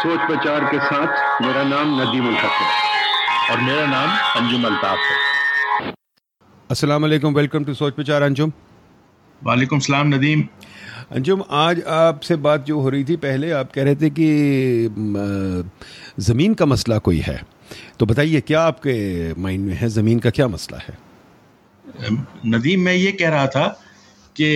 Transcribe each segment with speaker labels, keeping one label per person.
Speaker 1: सोच प्रचार के साथ मेरा नाम नदीम उल हक है
Speaker 2: और मेरा नाम अंजुम अल्ताफ है।
Speaker 3: अस्सलाम वालेकुम, वेलकम टू सोच प्रचार। अंजुम।
Speaker 2: वालेकुम सलाम नदीम।
Speaker 3: अंजुम, आज आपसे बात जो हो रही थी, पहले आप कह रहे थे कि ज़मीन का मसला कोई है, तो बताइए क्या आपके माइंड में है, ज़मीन का क्या मसला है?
Speaker 2: नदीम, मैं ये कह रहा था कि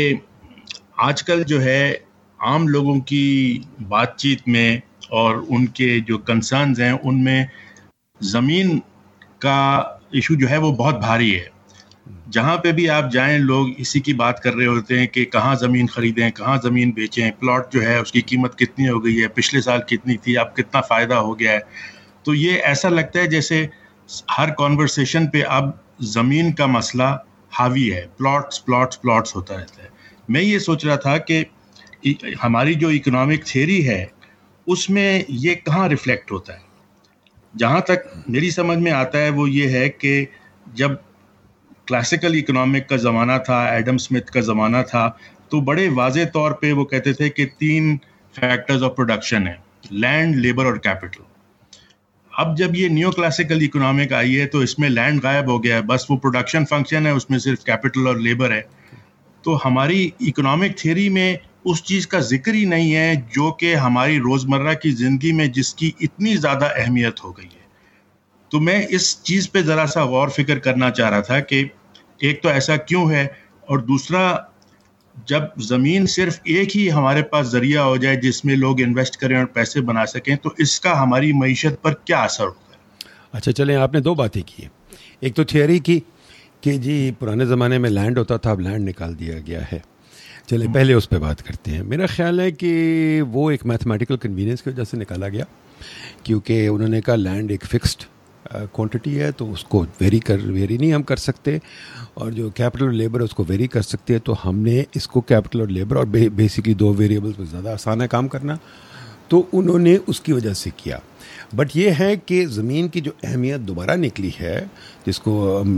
Speaker 2: आजकल जो है आम लोगों की बातचीत में और उनके जो कंसर्न्स हैं उनमें ज़मीन का इशू जो है वो बहुत भारी है। जहाँ पे भी आप जाएं लोग इसी की बात कर रहे होते हैं कि कहाँ ज़मीन ख़रीदें, कहाँ ज़मीन बेचें, प्लॉट जो है उसकी कीमत कितनी हो गई है, पिछले साल कितनी थी, अब कितना फ़ायदा हो गया है। तो ये ऐसा लगता है जैसे हर कॉन्वर्सेशन पे अब ज़मीन का मसला हावी है, प्लॉट्स होता रहता है। मैं ये सोच रहा था कि हमारी जो इकोनॉमिक थ्योरी है उसमें ये कहाँ रिफ्लेक्ट होता है। जहाँ तक मेरी समझ में आता है वो ये है कि जब क्लासिकल इकोनॉमिक का ज़माना था, एडम स्मिथ का ज़माना था, तो बड़े वाज़े तौर पे वो कहते थे कि 3 फैक्टर्स ऑफ प्रोडक्शन है, लैंड, लेबर और कैपिटल। अब जब ये न्यू क्लासिकल इकोनॉमिक आई है तो इसमें लैंड गायब हो गया है, बस वो प्रोडक्शन फंक्शन है, उसमें सिर्फ कैपिटल और लेबर है। तो हमारी इकोनॉमिक थ्योरी में उस चीज़ का जिक्र ही नहीं है जो कि हमारी रोज़मर्रा की ज़िंदगी में जिसकी इतनी ज़्यादा अहमियत हो गई है। तो मैं इस चीज़ पे ज़रा सा गौर फिक्र करना चाह रहा था कि एक तो ऐसा क्यों है, और दूसरा जब ज़मीन सिर्फ एक ही हमारे पास ज़रिया हो जाए जिसमें लोग इन्वेस्ट करें और पैसे बना सकें, तो इसका हमारी मईशत पर क्या असर होगा।
Speaker 3: अच्छा, चलें, आपने 2 बातें की है। एक तो थियरी की कि जी पुराने ज़माने में लैंड होता था, अब लैंड निकाल दिया गया है। चले पहले उस पर बात करते हैं। मेरा ख्याल है कि वो एक मैथमेटिकल कन्वीनियंस की वजह से निकाला गया, क्योंकि उन्होंने कहा लैंड एक फ़िक्स्ड क्वांटिटी है तो उसको वेरी नहीं हम कर सकते, और जो कैपिटल और लेबर उसको वेरी कर सकते हैं, तो हमने इसको कैपिटल और लेबर और बेसिकली 2 वेरिएबल्स में ज़्यादा आसान है काम करना, तो उन्होंने उसकी वजह से किया। बट ये है कि ज़मीन की जो अहमियत दोबारा निकली है, जिसको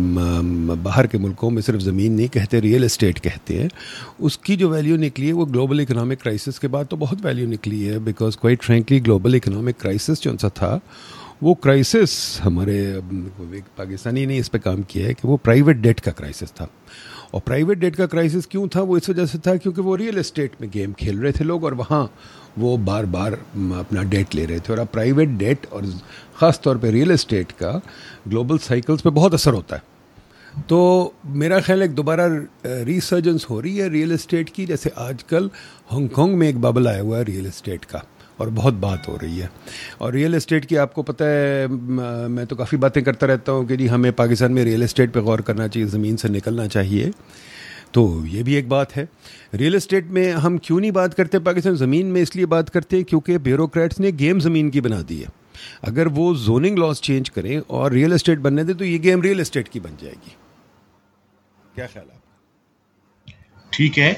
Speaker 3: बाहर के मुल्कों में सिर्फ ज़मीन नहीं कहते, रियल एस्टेट कहते हैं, उसकी जो वैल्यू निकली है वो ग्लोबल इकोनॉमिक क्राइसिस के बाद तो बहुत वैल्यू निकली है। Because quite frankly global economic crisis जो सा था, वो क्राइसिस हमारे एक पाकिस्तानी ने इस पे काम किया है कि वो प्राइवेट डेट का क्राइसिस था। और प्राइवेट डेट का क्राइसिस क्यों था? वो इस वजह से था क्योंकि वो रियल एस्टेट में गेम खेल रहे थे लोग, और वहाँ वो बार बार अपना डेट ले रहे थे। और अब प्राइवेट डेट और ख़ास तौर पे रियल एस्टेट का ग्लोबल साइकिल्स पे बहुत असर होता है। तो मेरा ख्याल है दोबारा रिसर्जेंस हो रही है रियल एस्टेट की, जैसे आजकल हांगकांग में एक बबल आया हुआ है रियल एस्टेट का, और बहुत बात हो रही है। और रियल एस्टेट की आपको पता है, मैं तो काफ़ी बातें करता रहता हूँ कि जी हमें पाकिस्तान में रियल एस्टेट पे गौर करना चाहिए, ज़मीन से निकलना चाहिए। तो ये भी एक बात है। रियल एस्टेट में हम क्यों नहीं बात करते पाकिस्तान? ज़मीन में इसलिए बात करते हैं क्योंकि ब्यूरोक्रेट्स ने गेम ज़मीन की बना दी है। अगर वो जोनिंग लॉज चेंज करें और रियल एस्टेट बनने दें तो ये गेम रियल एस्टेट की बन जाएगी। क्या ख्याल है आपका?
Speaker 2: ठीक है,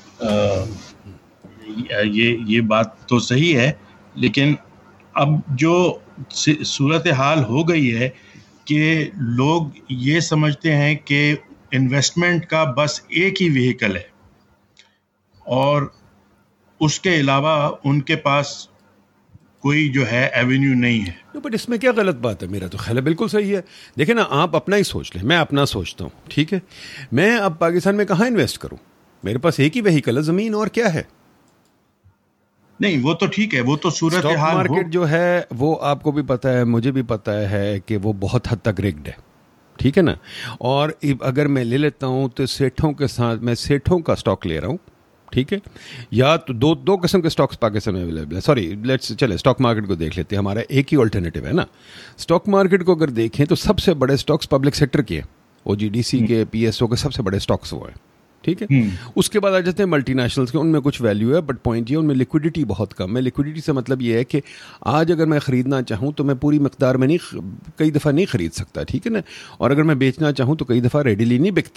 Speaker 2: ये बात तो सही है, लेकिन अब जो सूरत हाल हो गई है कि लोग ये समझते हैं कि इन्वेस्टमेंट का बस एक ही व्हीकल है और उसके अलावा उनके पास कोई जो है एवेन्यू नहीं है।
Speaker 3: बट इसमें क्या गलत बात है? मेरा तो ख्याल है बिल्कुल सही है। देखिए ना, आप अपना ही सोच लें, मैं अपना सोचता हूँ, ठीक है, मैं अब पाकिस्तान में कहाँ इन्वेस्ट करूँ? मेरे पास एक ही व्हीकल है, ज़मीन, और क्या है?
Speaker 2: नहीं, वो तो ठीक है, वो तो सूरत हाल
Speaker 3: मार्केट जो है वो आपको भी पता है, मुझे भी पता है कि वो बहुत हद तक रिग्ड है, ठीक है ना। और अगर मैं ले लेता हूँ तो सेठों के साथ, मैं सेठों का स्टॉक ले रहा हूँ, ठीक है, या तो दो किस्म के स्टॉक्स पाकिस्तान में अवेलेबल है। सॉरी, लेट्स चले स्टॉक मार्केट को देख लेते हैं, हमारा एक ही ऑल्टरनेटिव है ना। स्टॉक मार्केट को अगर देखें तो सबसे बड़े स्टॉक्स पब्लिक सेक्टर के हैं, OGDC के, PSO के सबसे बड़े स्टॉक्स वो हैं, ठीक है। उसके बाद आ जाते हैं मल्टीनेशनल्स के, उनमें कुछ वैल्यू है, बट पॉइंट ये उनमें लिक्विडिटी बहुत कम है। लिक्विडिटी से मतलब ये है कि आज अगर मैं ख़रीदना चाहूँ तो मैं पूरी मकदार में नहीं, कई दफ़ा नहीं ख़रीद सकता, ठीक है ना। और अगर मैं बेचना चाहूँ तो कई दफ़ा रेडिली नहीं बिकते,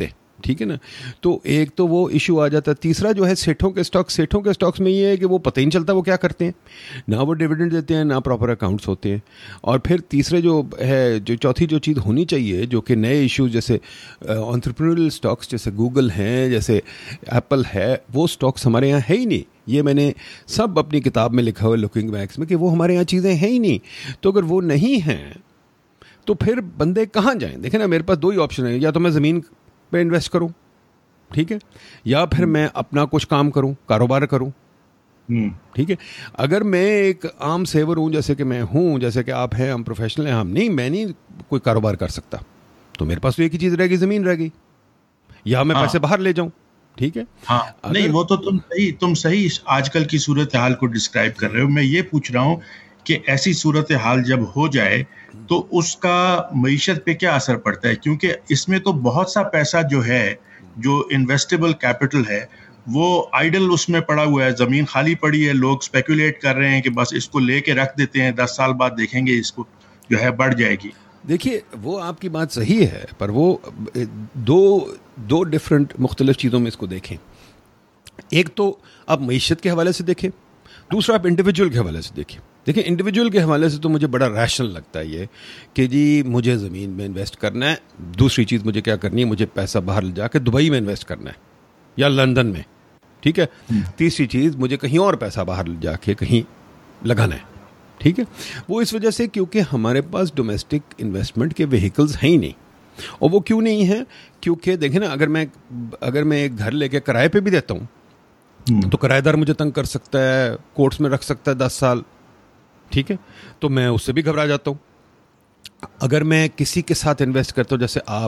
Speaker 3: ٹھیک ہے نا. تو ایک تو وہ ایشو آ جاتا ہے. تیسرا جو ہے سیٹھوں کے اسٹاکس میں یہ ہے کہ وہ پتہ ہی نہیں چلتا وہ کیا کرتے ہیں, نہ وہ ڈیویڈنڈ دیتے ہیں, نہ پراپر اکاؤنٹس ہوتے ہیں. اور پھر تیسرے جو ہے, جو چوتھی جو چیز ہونی چاہیے, جو کہ نئے ایشوز جیسے انٹرپرینریل اسٹاکس جیسے گوگل ہیں, جیسے ایپل ہے, وہ اسٹاکس ہمارے یہاں ہے ہی نہیں. یہ میں نے سب اپنی کتاب میں لکھا ہوا ہے لکنگ بیکس میں کہ وہ ہمارے یہاں چیزیں ہیں ہی نہیں. تو اگر وہ نہیں ہیں تو پھر بندے کہاں جائیں؟ دیکھیں نا, میرے پاس دو ہی آپشن ہیں, یا تو میں زمین پہ انویسٹ کروں, ٹھیک ہے, یا پھر میں اپنا کچھ کام کروں, کاروبار کروں, ٹھیک ہے. اگر میں ایک عام سیور ہوں جیسے کہ میں ہوں, جیسے کہ آپ ہیں, ہم پروفیشنل ہیں, میں نہیں کوئی کاروبار کر سکتا, تو میرے پاس تو ایک ہی چیز رہے گی, زمین رہے گی, یا میں پیسے باہر لے جاؤں. ٹھیک ہے,
Speaker 2: ہاں نہیں وہ تو تم صحیح آج کل کی صورتحال کو ڈسکرائب کر رہے ہو. میں یہ پوچھ رہا ہوں کہ ایسی صورتحال جب ہو جائے تو اس کا معیشت پہ کیا اثر پڑتا ہے, کیونکہ اس میں تو بہت سا پیسہ جو ہے, جو انویسٹیبل کیپٹل ہے, وہ آئیڈل اس میں پڑا ہوا ہے, زمین خالی پڑی ہے, لوگ اسپیکولیٹ کر رہے ہیں کہ بس اس کو لے کے رکھ دیتے ہیں, 10 سال بعد دیکھیں گے اس کو جو ہے بڑھ جائے گی.
Speaker 3: دیکھیے وہ آپ کی بات صحیح ہے, پر وہ دو ڈفرینٹ مختلف چیزوں میں اس کو دیکھیں. ایک تو آپ معیشت کے حوالے سے دیکھیں, دوسرا آپ انڈیویجول کے حوالے سے دیکھیں. دیکھیں انڈیویجول کے حوالے سے تو مجھے بڑا ریشنل لگتا ہے یہ کہ جی مجھے زمین میں انویسٹ کرنا ہے. دوسری چیز مجھے کیا کرنی ہے, مجھے پیسہ باہر لے جا کے دبئی میں انویسٹ کرنا ہے یا لندن میں, ٹھیک ہے. تیسری چیز مجھے کہیں اور پیسہ باہر لے جا کے کہیں لگانا ہے, ٹھیک ہے. وہ اس وجہ سے کیونکہ ہمارے پاس ڈومیسٹک انویسٹمنٹ کے وہیکلز ہیں ہی نہیں. اور وہ کیوں نہیں ہیں؟ کیونکہ دیکھیں نا, اگر میں ایک گھر لے کے کرائے پہ بھی دیتا ہوں تو کرایہ دار مجھے تنگ کر سکتا ہے, کورٹس میں رکھ سکتا ہے 10 سال, ٹھیک ہے, تو میں اس سے بھی گھبرا جاتا ہوں. اگر میں کسی کے ساتھ انویسٹ کرتا ہوں, جیسے آپ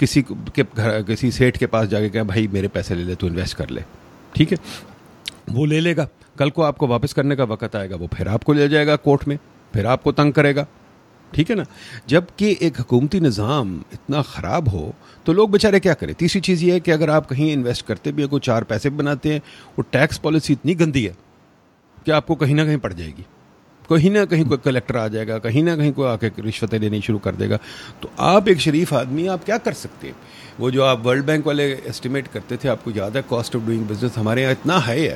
Speaker 3: کسی سیٹھ کے پاس جا کے کہیں بھائی میرے پیسے لے لے, تو انویسٹ کر لے, ٹھیک ہے, وہ لے لے گا, کل کو آپ کو واپس کرنے کا وقت آئے گا, وہ پھر آپ کو لے جائے گا کورٹ میں, پھر آپ کو تنگ کرے گا, ٹھیک ہے نا. جبکہ ایک حکومتی نظام اتنا خراب ہو تو لوگ بیچارے کیا کریں. تیسری چیز یہ ہے کہ اگر آپ کہیں انویسٹ کرتے بھی ہیں, کوئی 4 پیسے بناتے ہیں, وہ ٹیکس پالیسی اتنی گندی ہے کہ آپ کو کہیں نہ کہیں پڑ جائے گی, کہیں نہ کہیں کوئی کلیکٹر آ جائے گا, کہیں نہ کہیں کوئی آ کے رشوتیں لینی شروع کر دے گا. تو آپ ایک شریف آدمی, آپ کیا کر سکتے ہیں؟ وہ جو آپ ورلڈ بینک والے اسٹیمیٹ کرتے تھے, آپ کو یاد ہے, کاسٹ آف ڈوئنگ بزنس ہمارے یہاں اتنا ہائی ہے,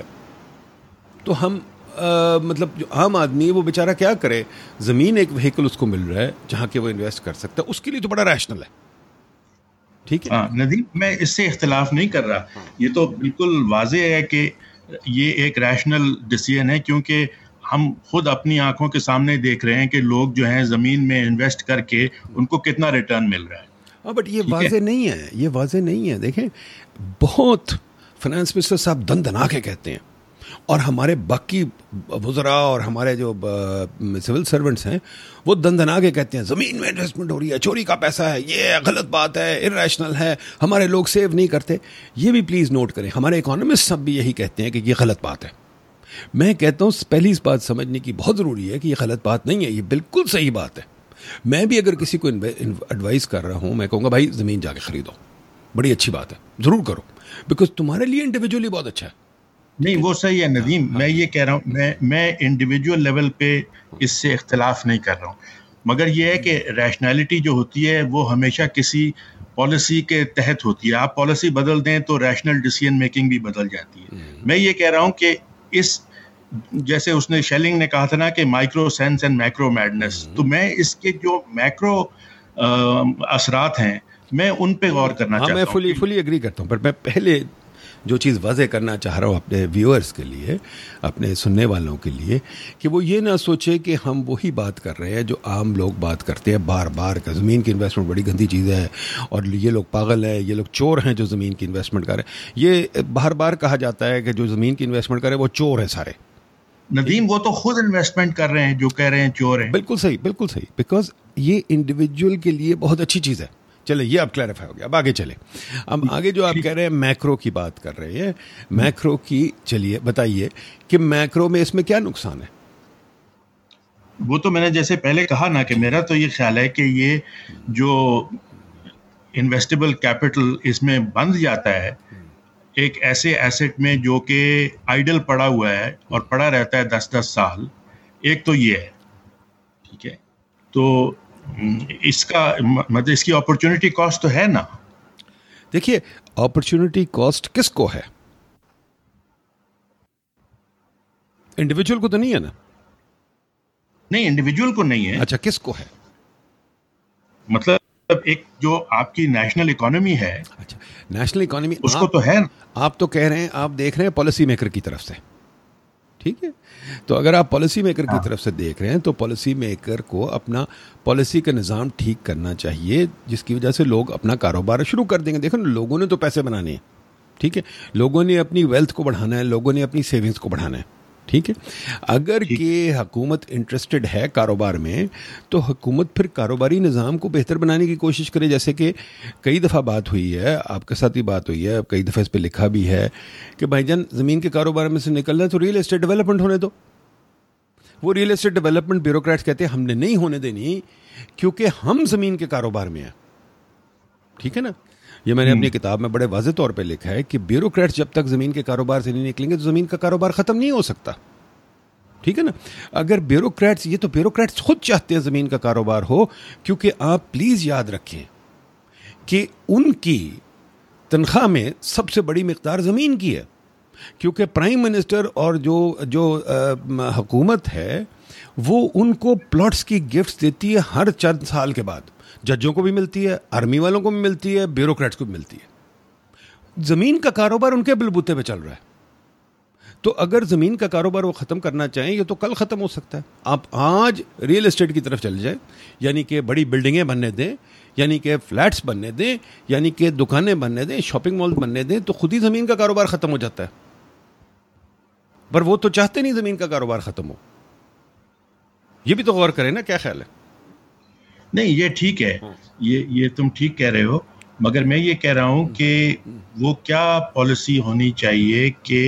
Speaker 3: تو ہم مطلب جو عام آدمی ہے وہ بیچارہ کیا کرے؟ زمین ایک وہیکل اس کو مل رہا ہے جہاں کہ وہ انویسٹ کر سکتا ہے, اس کے لیے تو بڑا ریشنل ہے, ٹھیک ہے.
Speaker 2: ندیم میں اس سے اختلاف نہیں کر رہا, یہ تو بالکل واضح ہے کہ یہ ایک ریشنل ڈیسیژن ہے, کیونکہ ہم خود اپنی آنکھوں کے سامنے دیکھ رہے ہیں کہ لوگ جو ہیں زمین میں انویسٹ کر کے ان کو کتنا ریٹرن مل رہا ہے.
Speaker 3: ہاں بٹ یہ واضح نہیں ہے, یہ واضح نہیں ہے. دیکھیں بہت فائنانس منسٹر صاحب دن دنا کے کہتے ہیں, اور ہمارے باقی وزراء اور ہمارے جو سول سرونٹس ہیں وہ دن دنا کے کہتے ہیں زمین میں انویسٹمنٹ ہو رہی ہے, چوری کا پیسہ ہے, یہ غلط بات ہے, ارریشنل ہے, ہمارے لوگ سیو نہیں کرتے. یہ بھی پلیز نوٹ کریں, ہمارے اکانومسٹ سب بھی یہی کہتے ہیں کہ یہ غلط بات ہے. میں کہتا ہوں پہلی اس بات سمجھنے کی بہت ضروری ہے کہ یہ غلط بات نہیں ہے, یہ بالکل صحیح بات ہے. میں بھی اگر کسی کو ایڈوائز کر رہا ہوں, میں کہوں گا بھائی زمین جا کے خریدو, بڑی اچھی بات ہے, ضرور کرو, بیکاز تمہارے لیے انڈیویجولی بہت اچھا ہے.
Speaker 2: نہیں وہ صحیح ہے ندیم, میں یہ کہہ رہا ہوں, میں انڈیویجول لیول پہ اس سے اختلاف نہیں کر رہا ہوں, مگر یہ ہے کہ ریشنالٹی جو ہوتی ہے وہ ہمیشہ کسی پالیسی کے تحت ہوتی ہے. آپ پالیسی بدل دیں تو ریشنل ڈیسیژن میکنگ بھی بدل جاتی ہے. میں یہ کہہ رہا ہوں کہ اس جیسے اس نے شیلنگ نے کہا تھا نا کہ micro sense and macro madness, تو میں اس کے جو میکرو اثرات ہیں میں ان پہ غور کرنا چاہتا ہوں.
Speaker 3: میں فلی ایگری کرتا ہوں, پر میں پہلے جو چیز واضح کرنا چاہ رہا ہوں اپنے ویورز کے لیے, اپنے سننے والوں کے لیے, کہ وہ یہ نہ سوچے کہ ہم وہی بات کر رہے ہیں جو عام لوگ بات کرتے ہیں بار بار, کہ زمین کی انویسٹمنٹ بڑی گندی چیز ہے اور یہ لوگ پاگل ہیں, یہ لوگ چور ہیں جو زمین کی انویسٹمنٹ کریں. یہ بار بار کہا جاتا ہے کہ جو زمین کی انویسٹمنٹ کرے وہ چور ہیں سارے.
Speaker 2: ندیم وہ تو خود انویسٹمنٹ کر رہے ہیں جو کہہ رہے ہیں چور ہیں.
Speaker 3: بالکل صحیح, بالکل صحیح, بیکاز یہ انڈیویجول کے لیے بہت اچھی چیز ہے. چلے یہ اب کلیریفائی ہو گیا, اب آگے چلیں. اب آگے جو آپ کہہ رہے ہیں میکرو کی بات کر رہے ہیں, میکرو کی چلیے بتائیے کہ میکرو میں اس میں کیا نقصان ہے.
Speaker 2: وہ تو میں نے جیسے پہلے کہا نا کہ میرا تو یہ خیال ہے کہ یہ جو انویسٹیبل کیپٹل اس میں بند جاتا ہے ایک ایسے ایسٹ میں جو کہ آئیڈل پڑا ہوا ہے اور پڑا رہتا ہے 10 سال, ایک تو یہ ہے, ٹھیک ہے. تو اس کا مطلب اس کی اپرچونٹی کاسٹ تو ہے نا.
Speaker 3: دیکھیے اپرچونٹی کاسٹ کس کو ہے؟ انڈیویجول کو تو نہیں ہے نا؟
Speaker 2: نہیں انڈیویجول کو نہیں ہے.
Speaker 3: اچھا کس کو ہے؟
Speaker 2: مطلب ایک جو آپ کی نیشنل اکانومی ہے.
Speaker 3: اچھا نیشنل اکانومی
Speaker 2: اس کو تو ہے.
Speaker 3: آپ تو کہہ رہے ہیں، آپ دیکھ رہے ہیں پالیسی میکر کی طرف سے، ٹھیک ہے. تو اگر آپ پالیسی میکر کی طرف سے دیکھ رہے ہیں تو پالیسی میکر کو اپنا پالیسی کا نظام ٹھیک کرنا چاہیے، جس کی وجہ سے لوگ اپنا کاروبار شروع کر دیں گے. دیکھو لوگوں نے تو پیسے بنانے ہیں، ٹھیک ہے، لوگوں نے اپنی ویلتھ کو بڑھانا ہے، لوگوں نے اپنی سیونگز کو بڑھانا ہے، ٹھیک ہے. اگر کہ حکومت انٹرسٹڈ ہے کاروبار میں تو حکومت پھر کاروباری نظام کو بہتر بنانے کی کوشش کرے. جیسے کہ کئی دفعہ بات ہوئی ہے، آپ کے ساتھ بھی بات ہوئی ہے، کئی دفعہ اس پہ لکھا بھی ہے کہ بھائی جان زمین کے کاروبار میں سے نکلنا ہے تو ریئل اسٹیٹ ڈیولپمنٹ ہونے دو. وہ ریئل اسٹیٹ ڈیولپمنٹ بیوروکریٹس کہتے ہیں ہم نے نہیں ہونے دینی کیونکہ ہم زمین کے کاروبار میں ہیں، ٹھیک ہے نا. یہ میں نے اپنی کتاب میں بڑے واضح طور پہ لکھا ہے کہ بیوروکریٹس جب تک زمین کے کاروبار سے نہیں نکلیں گے تو زمین کا کاروبار ختم نہیں ہو سکتا، ٹھیک ہے نا. اگر بیوروکریٹس، یہ تو بیوروکریٹس خود چاہتے ہیں زمین کا کاروبار ہو، کیونکہ آپ پلیز یاد رکھیں کہ ان کی تنخواہ میں سب سے بڑی مقدار زمین کی ہے، کیونکہ پرائم منسٹر اور جو حکومت ہے وہ ان کو پلاٹس کی گفٹس دیتی ہے ہر چند سال کے بعد. ججوں کو بھی ملتی ہے، آرمی والوں کو بھی ملتی ہے، بیوروکریٹس کو بھی ملتی ہے. زمین کا کاروبار ان کے بلبوتے پہ چل رہا ہے. تو اگر زمین کا کاروبار وہ ختم کرنا چاہیں یہ تو کل ختم ہو سکتا ہے. آپ آج ریئل اسٹیٹ کی طرف چل جائیں، یعنی کہ بڑی بلڈنگیں بننے دیں، یعنی کہ فلیٹس بننے دیں، یعنی کہ دکانیں بننے دیں، شاپنگ مال بننے دیں، تو خود ہی زمین کا کاروبار ختم ہو جاتا ہے. پر وہ تو چاہتے نہیں زمین کا کاروبار ختم ہو. یہ بھی تو غور کریں نا، کیا خیال ہے؟
Speaker 2: نہیں یہ ٹھیک ہے، یہ تم ٹھیک کہہ رہے ہو، مگر میں یہ کہہ رہا ہوں کہ وہ کیا پالیسی ہونی چاہیے کہ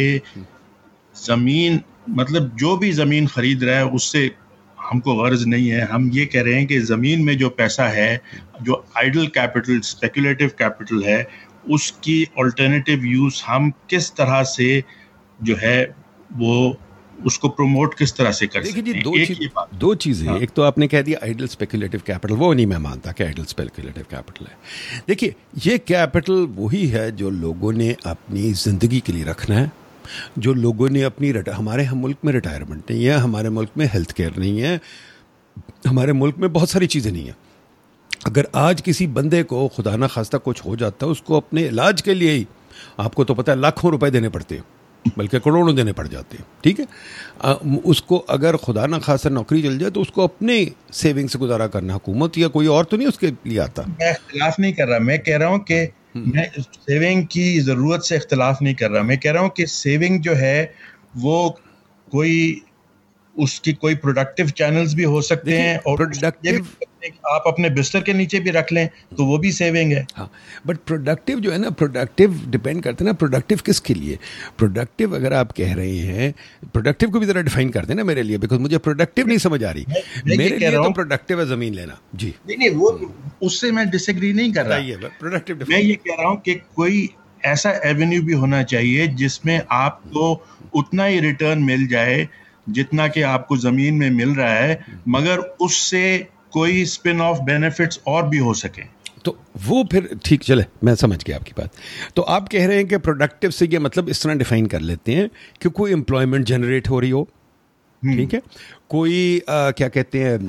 Speaker 2: زمین، مطلب جو بھی زمین خرید رہا ہے اس سے ہم کو غرض نہیں ہے. ہم یہ کہہ رہے ہیں کہ زمین میں جو پیسہ ہے، جو آئیڈل کیپٹل، اسپیکولیٹو کیپٹل ہے، اس کی الٹرنیٹیو یوز ہم کس طرح سے جو ہے وہ اس کو پروموٹ کس طرح سے کر سکتے ہیں.
Speaker 3: دو چیزیں. ایک تو آپ نے کہہ دیا آئیڈل اسپیکولیٹو کیپٹل، وہ نہیں میں مانتا کہ آئیڈل اسپیکولیٹو کیپٹل ہے. دیکھیے یہ کیپٹل وہی ہے جو لوگوں نے اپنی زندگی کے لیے رکھنا ہے، جو لوگوں نے اپنی ہمارے ملک میں ریٹائرمنٹ نہیں ہے، ہمارے ملک میں ہیلتھ کیئر نہیں ہے، ہمارے ملک میں بہت ساری چیزیں نہیں ہیں. اگر آج کسی بندے کو خدا نہ خواستہ کچھ ہو جاتا ہے، اس کو اپنے علاج کے لیے ہی آپ کو تو پتہ ہے لاکھوں روپے دینے پڑتے ہیں، بلکہ کروڑوں دینے پڑ جاتے ہیں، ٹھیک ہے. اس کو اگر خدا نہ خواستہ نوکری چل جائے تو اس کو اپنے سیونگ سے گزارا کرنا، حکومت یا کوئی اور تو نہیں اس کے لیے آتا.
Speaker 2: میں اختلاف نہیں کر رہا، میں کہہ رہا ہوں کہ میں سیونگ کی ضرورت سے اختلاف نہیں کر رہا. میں کہہ رہا ہوں کہ سیونگ جو ہے وہ کوئی اس کی کوئی پروڈکٹیو چینلز بھی ہو سکتے ہیں، اور آپ اپنے بستر کے نیچے بھی رکھ لیں تو وہ بھی سیونگ ہے.
Speaker 3: ہاں بٹ پروڈکٹیو جو ہے نا، پروڈکٹیو ڈپینڈ کرتے ہیں نا پروڈکٹیو کس کے لیے. پروڈکٹیو اگر آپ کہہ رہے ہیں، پروڈکٹیو کو بھی ذرا ڈیفائن کر دیں نا میرے لیے، بیکاز مجھے پروڈکٹیو نہیں سمجھ آ رہی. میرے لیے تو پروڈکٹیو ہے زمین لینا. جی
Speaker 2: نہیں وہ اس سے میں ڈس ایگری نہیں کر رہا. میں یہ کہہ رہا ہوں کہ کوئی ایسا ایونیو بھی ہونا چاہیے جس میں آپ کو اتنا ہی ریٹرن مل جائے جتنا کہ آپ کو زمین میں مل رہا ہے، مگر اس سے کوئی اسپن آف بینیفٹس اور بھی ہو سکیں.
Speaker 3: تو وہ پھر ٹھیک، چلے میں سمجھ گیا آپ کی بات. تو آپ کہہ رہے ہیں کہ پروڈکٹیو سے یہ مطلب اس طرح ڈیفائن کر لیتے ہیں کہ کوئی امپلائمنٹ جنریٹ ہو رہی ہو، ٹھیک ہے، کوئی کیا کہتے ہیں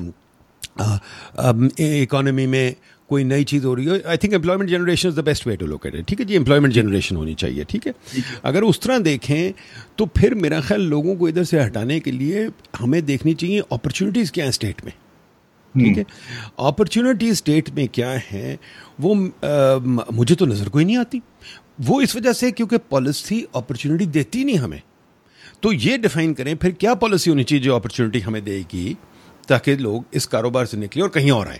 Speaker 3: اکانومی میں کوئی نئی چیز ہو رہی ہو. I think employment generation is the best way to look at it. ٹھیک ہے جی، امپلائمنٹ جنریشن ہونی چاہیے. ٹھیک ہے، اگر اس طرح دیکھیں تو پھر میرا خیال لوگوں کو ادھر سے ہٹانے کے لیے ہمیں دیکھنی چاہیے اپرچونیٹیز کیا ہیں اسٹیٹ میں. ٹھیک ہے، اپرچونیٹی اسٹیٹ میں کیا ہیں وہ مجھے تو نظر کوئی نہیں آتی. وہ اس وجہ سے کیونکہ پالیسی اپرچونیٹی دیتی نہیں ہمیں. تو یہ ڈیفائن کریں پھر کیا پالیسی ہونی چاہیے جو اپرچونیٹی ہمیں دے گی تاکہ لوگ اس کاروبار سے نکلیں اور کہیں اور آئیں.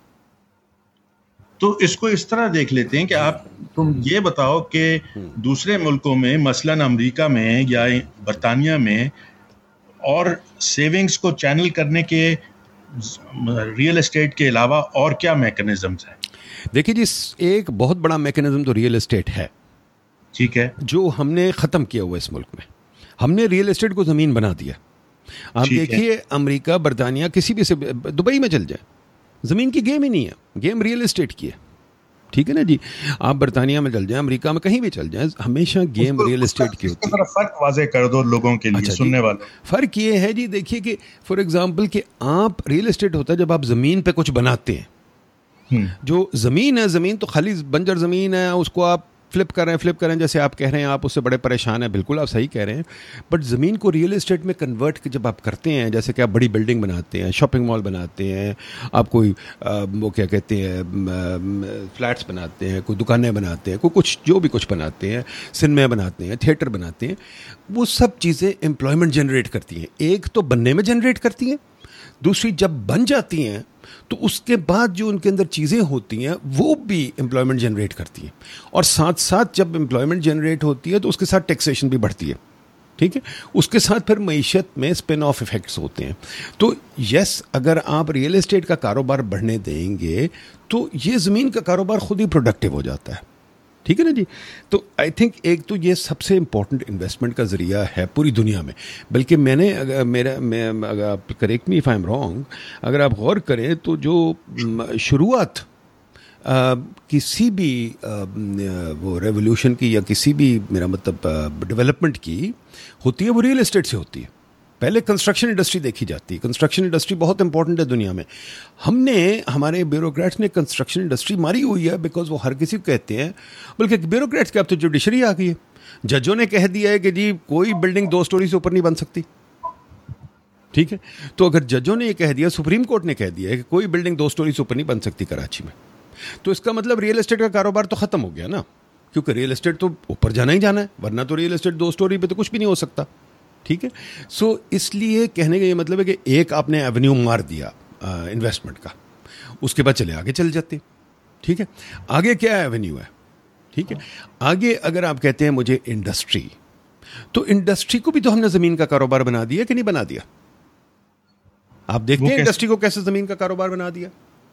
Speaker 2: تو اس کو اس طرح دیکھ لیتے ہیں کہ تم یہ بتاؤ کہ دوسرے ملکوں میں مثلاً امریکہ میں یا برطانیہ میں اور سیونگز کو چینل کرنے کے ریئل اسٹیٹ کے علاوہ اور کیا میکنزمز ہیں؟
Speaker 3: دیکھیے جی، ایک بہت بڑا میکنزم تو ریئل اسٹیٹ ہے،
Speaker 2: ٹھیک ہے، جو
Speaker 3: ہم نے ختم کیا ہوا اس ملک میں. ہم نے ریئل اسٹیٹ کو زمین بنا دیا. آپ دیکھیے امریکہ، برطانیہ، کسی بھی سے دبئی میں چل جائے، زمین کی گیم ہی نہیں ہے، گیم ریئل اسٹیٹ کی ہے. ٹھیک ہے نا جی. آپ برطانیہ میں چل جائیں, امریکہ میں کہیں بھی چل جائیں, ہمیشہ گیم ریئل اسٹیٹ کی ہوتی ہے.
Speaker 2: فرق واضح کر دو لوگوں کے لیے, سننے والوں.
Speaker 3: فرق یہ ہے جی, دیکھیے کہ فار ایگزامپل کہ آپ ریئل اسٹیٹ ہوتا ہے جب آپ زمین پہ کچھ بناتے ہیں. جو زمین ہے, زمین تو خالی بنجر زمین ہے, اس کو آپ فلپ کریں جیسے آپ کہہ رہے ہیں, آپ اس سے بڑے پریشان ہیں, بالکل آپ صحیح کہہ رہے ہیں. بٹ زمین کو ریئل اسٹیٹ میں کنورٹ جب آپ کرتے ہیں, جیسے کہ آپ بڑی بلڈنگ بناتے ہیں, شاپنگ مال بناتے ہیں, آپ کوئی وہ کیا کہتے ہیں فلیٹس بناتے ہیں, کوئی دکانیں بناتے ہیں, کوئی کچھ جو بھی کچھ بناتے ہیں, سنیما بناتے ہیں, تھیٹر بناتے ہیں, وہ سب چیزیں امپلائمنٹ جنریٹ کرتی ہیں. ایک تو بننے میں جنریٹ کرتی ہیں, دوسری جب بن جاتی ہیں تو اس کے بعد جو ان کے اندر چیزیں ہوتی ہیں وہ بھی امپلائمنٹ جنریٹ کرتی ہیں. اور ساتھ ساتھ جب امپلائمنٹ جنریٹ ہوتی ہے تو اس کے ساتھ ٹیکسیشن بھی بڑھتی ہے. ٹھیک ہے, اس کے ساتھ پھر معیشت میں اسپن آف ایفیکٹس ہوتے ہیں. تو یس, اگر آپ ریئل اسٹیٹ کا کاروبار بڑھنے دیں گے تو یہ زمین کا کاروبار خود ہی پروڈکٹیو ہو جاتا ہے. ٹھیک ہے نا جی. تو آئی تھنک ایک تو یہ سب سے امپورٹنٹ انویسٹمنٹ کا ذریعہ ہے پوری دنیا میں. بلکہ میں نے اگر آپ correct me if I am wrong, اگر آپ غور کریں تو جو شروعات کسی بھی وہ ریولوشن کی یا کسی بھی میرا مطلب ڈیولپمنٹ کی ہوتی ہے وہ ریئل اسٹیٹ سے ہوتی ہے. پہلے کنسٹرکشن انڈسٹری دیکھی جاتی ہے. کنسٹرکشن انڈسٹری بہت امپورٹنٹ ہے دنیا میں. ہمارے بیوروکریٹس نے کنسٹرکشن انڈسٹری ماری ہوئی ہے بیکاز وہ ہر کسی کو کہتے ہیں, بلکہ بیوروکریٹس کے اب تو جوڈیشری آ گئی ہے. ججوں نے کہہ دیا ہے کہ جی کوئی بلڈنگ 2 اسٹوری سے اوپر نہیں بن سکتی. ٹھیک ہے, تو اگر ججوں نے یہ کہہ دیا, سپریم کورٹ نے کہہ دیا ہے کہ کوئی بلڈنگ 2 اسٹوری سے اوپر نہیں بن سکتی کراچی میں, تو اس کا مطلب ریئل اسٹیٹ کا کاروبار تو ختم ہو گیا نا, کیونکہ ریئل اسٹیٹ تو اوپر جانا ہی جانا ہے, ورنہ تو ریئل اسٹیٹ 2 اسٹوری پہ تو کچھ بھی نہیں ہو سکتا. ٹھیک ہے, سو اس لیے کہنے کا یہ مطلب ہے کہ ایک آپ نے ایونیو مار دیا انویسٹمنٹ کا, اس کے بعد آگے چل جاتے. ٹھیک ہے, آگے کیا ایونیو ہے؟ ٹھیک ہے, آگے اگر آپ کہتے ہیں مجھے انڈسٹری, تو انڈسٹری کو بھی تو ہم نے زمین کا کاروبار بنا دیا کہ نہیں بنا دیا؟ آپ دیکھتے ہیں انڈسٹری کو کیسے زمین کا کاروبار بنا دیا.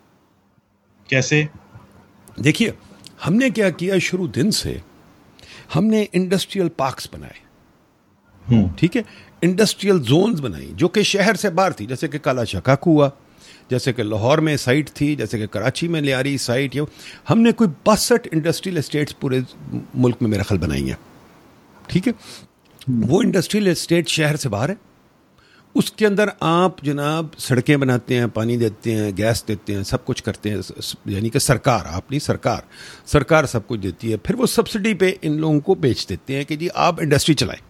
Speaker 2: کیسے؟
Speaker 3: دیکھیے, ہم نے کیا کیا, شروع دن سے ہم نے انڈسٹریل پارکس بنائے. ٹھیک ہے, انڈسٹریل زونز بنائی جو کہ شہر سے باہر تھی, جیسے کہ کالا شکاک ہوا, جیسے کہ لاہور میں سائٹ تھی, جیسے کہ کراچی میں لیاری سائٹ. ہم نے کوئی 62 انڈسٹریل اسٹیٹس پورے ملک میں میرا خیال بنائی ہیں. ٹھیک ہے, وہ انڈسٹریل اسٹیٹ شہر سے باہر ہے. اس کے اندر آپ جناب سڑکیں بناتے ہیں, پانی دیتے ہیں, گیس دیتے ہیں, سب کچھ کرتے ہیں. یعنی کہ سرکار, آپ نہیں, سرکار سب کچھ دیتی ہے. پھر وہ سبسڈی پہ ان لوگوں کو بیچ دیتے ہیں کہ جی آپ انڈسٹری چلائیں.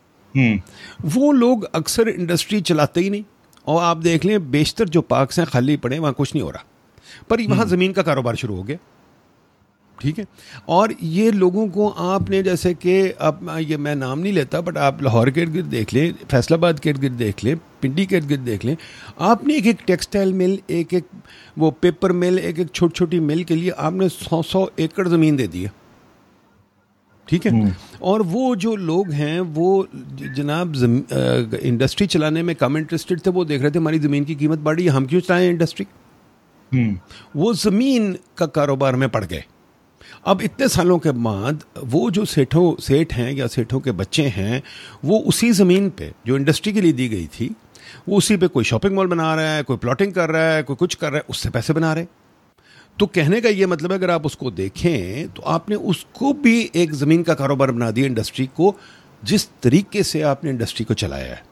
Speaker 3: وہ لوگ اکثر انڈسٹری چلاتے ہی نہیں, اور آپ دیکھ لیں بیشتر جو پارکس ہیں خالی پڑے, وہاں کچھ نہیں ہو رہا, پر وہاں زمین کا کاروبار شروع ہو گیا. ٹھیک ہے, اور یہ لوگوں کو آپ نے, جیسے کہ اب یہ میں نام نہیں لیتا, بٹ آپ لاہور کے ارد گرد دیکھ لیں, فیصل آباد کے ارد گرد دیکھ لیں, پنڈی کے ارد گرد دیکھ لیں, آپ نے ایک ٹیکسٹائل مل, ایک وہ پیپر مل, ایک چھوٹی چھوٹی مل کے لیے آپ نے 100 ایکڑ زمین دے دی ہے. ٹھیک ہے, اور وہ جو لوگ ہیں وہ جناب انڈسٹری چلانے میں کم انٹرسٹڈ تھے. وہ دیکھ رہے تھے ہماری زمین کی قیمت بڑھ رہی ہے, ہم کیوں چلائیں انڈسٹری. وہ زمین کا کاروبار میں پڑ گئے. اب اتنے سالوں کے بعد وہ جو سیٹھ ہیں یا سیٹھوں کے بچے ہیں, وہ اسی زمین پہ جو انڈسٹری کے لیے دی گئی تھی, وہ اسی پہ کوئی شاپنگ مال بنا رہا ہے, کوئی پلاٹنگ کر رہا ہے, کوئی کچھ کر رہا ہے, اس سے پیسے بنا رہے. تو کہنے کا یہ مطلب ہے اگر آپ اس کو دیکھیں تو آپ نے اس کو بھی ایک زمین کا کاروبار بنا دیا انڈسٹری کو, جس طریقے سے آپ نے انڈسٹری کو چلایا ہے.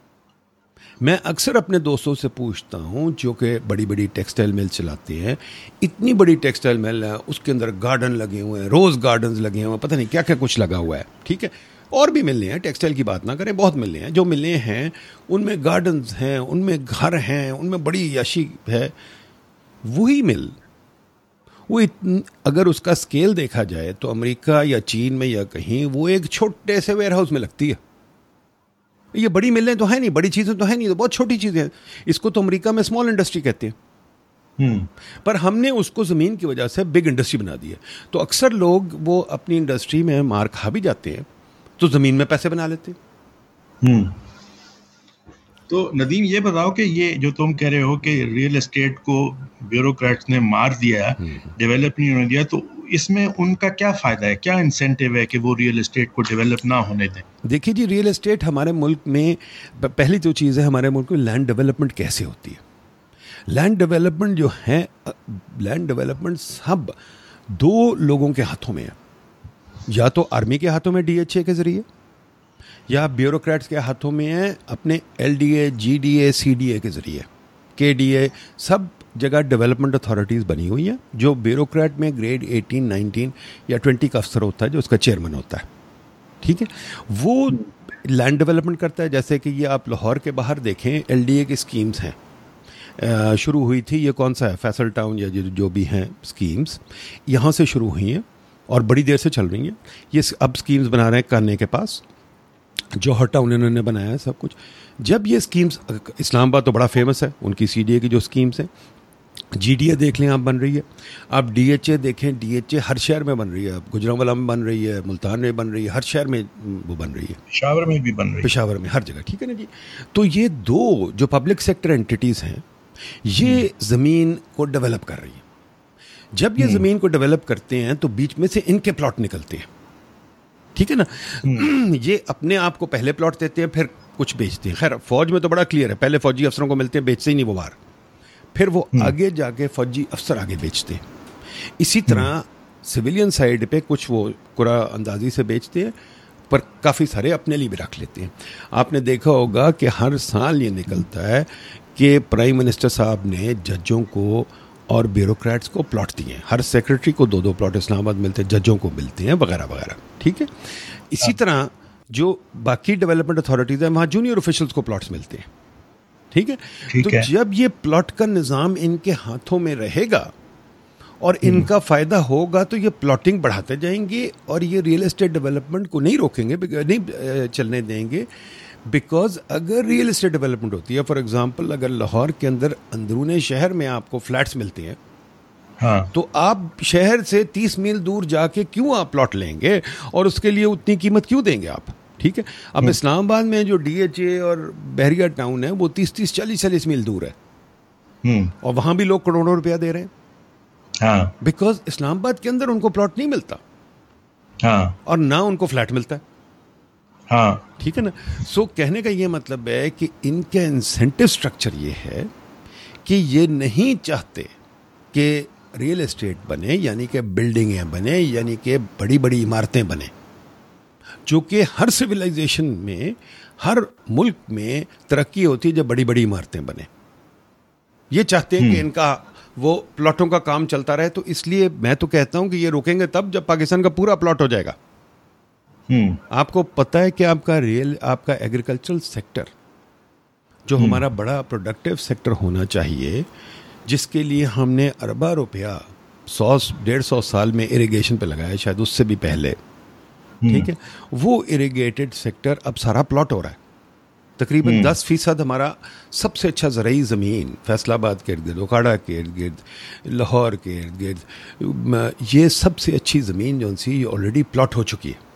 Speaker 3: میں اکثر اپنے دوستوں سے پوچھتا ہوں جو کہ بڑی بڑی ٹیکسٹائل مل چلاتے ہیں, اتنی بڑی ٹیکسٹائل مل ہے, اس کے اندر گارڈن لگے ہوئے ہیں, روز گارڈنز لگے ہوئے ہیں, پتہ نہیں کیا کیا کچھ لگا ہوا ہے. ٹھیک ہے, اور بھی ملنے ہیں, ٹیکسٹائل کی بات نہ کریں, بہت ملنے ہیں. جو ملنے ہیں ان میں گارڈنز ہیں, ان میں گھر ہیں, ان میں بڑی عیاشی ہے. وہی مل وہ اگر اس کا اسکیل دیکھا جائے تو امریکہ یا چین میں یا کہیں وہ ایک چھوٹے سے ویئر ہاؤس میں لگتی ہے. یہ بڑی ملیں تو ہیں نہیں, بڑی چیزیں تو ہیں نہیں, تو بہت چھوٹی چیزیں ہیں. اس کو تو امریکہ میں اسمال انڈسٹری کہتے ہیں. پر ہم نے اس کو زمین کی وجہ سے بگ انڈسٹری بنا دی ہے. تو اکثر لوگ وہ اپنی انڈسٹری میں مار کھا بھی جاتے ہیں تو زمین میں پیسے بنا لیتے ہیں.
Speaker 2: تو ندیم یہ بتاؤ کہ یہ جو تم کہہ رہے ہو کہ ریئل اسٹیٹ کو بیوروکریٹس نے مار دیا, ڈیولپ نہیں ہونے دیا, تو اس میں ان کا کیا فائدہ ہے, کیا انسینٹیو ہے کہ وہ ریئل اسٹیٹ کو ڈیولپ نہ ہونے دیں؟
Speaker 3: دیکھیے جی, ریئل اسٹیٹ ہمارے ملک میں پہلی جو چیز ہے, ہمارے ملک میں لینڈ ڈیولپمنٹ کیسے ہوتی ہے. لینڈ ڈیولپمنٹ جو ہے, لینڈ ڈیولپمنٹ سب دو لوگوں کے ہاتھوں میں ہے, یا تو آرمی کے ہاتھوں میں DHA کے ذریعے, یا بیوروکریٹس کے ہاتھوں میں ہے اپنے LDA, GDA, CDA کے ذریعے. KDA سب جگہ ڈیولپمنٹ اتھارٹیز بنی ہوئی ہیں, جو بیوروکریٹ میں گریڈ 18, 19 یا 20 کا افسر ہوتا ہے, جو اس کا چیئرمین ہوتا ہے. ٹھیک ہے, وہ لینڈ ڈیولپمنٹ کرتا ہے. جیسے کہ یہ آپ لاہور کے باہر دیکھیں, LDA کی اسکیمز ہیں, شروع ہوئی تھی, یہ کون سا ہے, فیصل ٹاؤن یا جو بھی ہیں اسکیمز, یہاں سے شروع ہوئی ہیں اور بڑی دیر سے چل رہی ہیں. یہ اب اسکیمز بنا رہے ہیں کانے کے پاس, جوہر ٹاؤن انہوں نے بنایا ہے سب کچھ. جب یہ اسکیمز, اسلام آباد تو بڑا فیمس ہے ان کی CDA کی جو اسکیمز ہیں, GDA دیکھ لیں آپ بن رہی ہے, آپ DHA دیکھیں, DHA ہر شہر میں بن رہی ہے, گجرانوالہ میں بن رہی ہے, ملتان میں بن رہی ہے, ہر شہر میں وہ بن رہی ہے,
Speaker 2: پشاور میں بھی بن رہی ہے,
Speaker 3: پشاور میں, ہر جگہ. ٹھیک ہے نا جی. تو یہ دو جو پبلک سیکٹر انٹیٹیز ہیں, یہ زمین کو ڈیولپ کر رہی ہیں. جب یہ زمین کو ڈیولپ کرتے ہیں تو بیچ میں سے ان کے پلاٹ نکلتے ہیں. ٹھیک ہے نا, یہ اپنے آپ کو پہلے پلاٹ دیتے ہیں, پھر کچھ بیچتے ہیں. خیر فوج میں تو بڑا کلیئر ہے, پہلے فوجی افسروں کو ملتے ہیں, بیچتے ہی نہیں وہ باہر, پھر وہ آگے جا کے فوجی افسر آگے بیچتے ہیں. اسی طرح سویلین سائڈ پہ کچھ وہ قرا اندازی سے بیچتے ہیں, پر کافی سارے اپنے لیے بھی رکھ لیتے ہیں. آپ نے دیکھا ہوگا کہ ہر سال یہ نکلتا ہے کہ پرائم منسٹر صاحب نے ججوں کو اور بیوروکریٹس کو پلاٹ دیے ہیں. ہر سیکرٹری کو 2 پلاٹ اسلام آباد ملتے ہیں, ججوں کو ملتے ہیں, وغیرہ وغیرہ. ٹھیک ہے, اسی طرح جو باقی ڈیولپمنٹ اتھارٹیز ہیں وہاں جونیئر آفیشلس کو پلاٹس ملتے ہیں. ٹھیک ہے, تو جب یہ پلاٹ کا نظام ان کے ہاتھوں میں رہے گا اور ان کا فائدہ ہوگا تو یہ پلاٹنگ بڑھاتے جائیں گے, اور یہ ریئل اسٹیٹ ڈیولپمنٹ کو نہیں روکیں گے, نہیں چلنے دیں گے. بیکاز اگر ریئل اسٹیٹ ڈیولپمنٹ ہوتی ہے, فار ایگزامپل اگر لاہور کے اندر اندرون شہر میں آپ کو فلیٹس ملتے ہیں, تو آپ شہر سے 30 میل دور جا کے کیوں آپ پلاٹ لیں گے, اور اس کے لیے اتنی قیمت کیوں دیں گے آپ. ٹھیک ہے, اب اسلام آباد میں جو DHA اور بحریہ ٹاؤن ہے وہ 30 40 میل دور ہے, اور وہاں بھی لوگ کروڑوں روپیہ دے رہے ہیں, بیکاز اسلام آباد کے اندر ان کو پلاٹ نہیں ملتا, اور نہ ان کو فلیٹ ملتا ہے. ٹھیک ہے نا. سو کہنے کا یہ مطلب ہے کہ ان کا انسینٹو اسٹرکچر یہ ہے کہ یہ نہیں چاہتے کہ ریئل اسٹیٹ بنے, یعنی کہ بلڈنگیں بنے, یعنی کہ بڑی بڑی عمارتیں بنیں, جو کہ ہر سویلائزیشن میں, ہر ملک میں ترقی ہوتی ہے جب بڑی بڑی عمارتیں بنیں. یہ چاہتے ہیں کہ ان کا وہ پلاٹوں کا کام چلتا رہے. تو اس لیے میں تو کہتا ہوں کہ یہ روکیں گے تب جب پاکستان کا پورا پلاٹ ہو جائے گا. آپ کو پتہ ہے کہ آپ کا ایگریکلچرل سیکٹر جو ہمارا بڑا پروڈکٹیو سیکٹر ہونا چاہیے, جس کے لیے ہم نے اربا روپیہ 100-150 سال میں اریگیشن پہ لگایا, شاید اس سے بھی پہلے. ٹھیک ہے, وہ اریگیٹڈ سیکٹر اب سارا پلاٹ ہو رہا ہے. تقریباً 10% ہمارا سب سے اچھا زرعی زمین فیصل آباد کے ارد گرد, اوکھاڑا کے ارد گرد, لاہور کے ارد گرد, یہ سب سے اچھی زمین جو سی یہ آلریڈی پلاٹ ہو چکی ہے,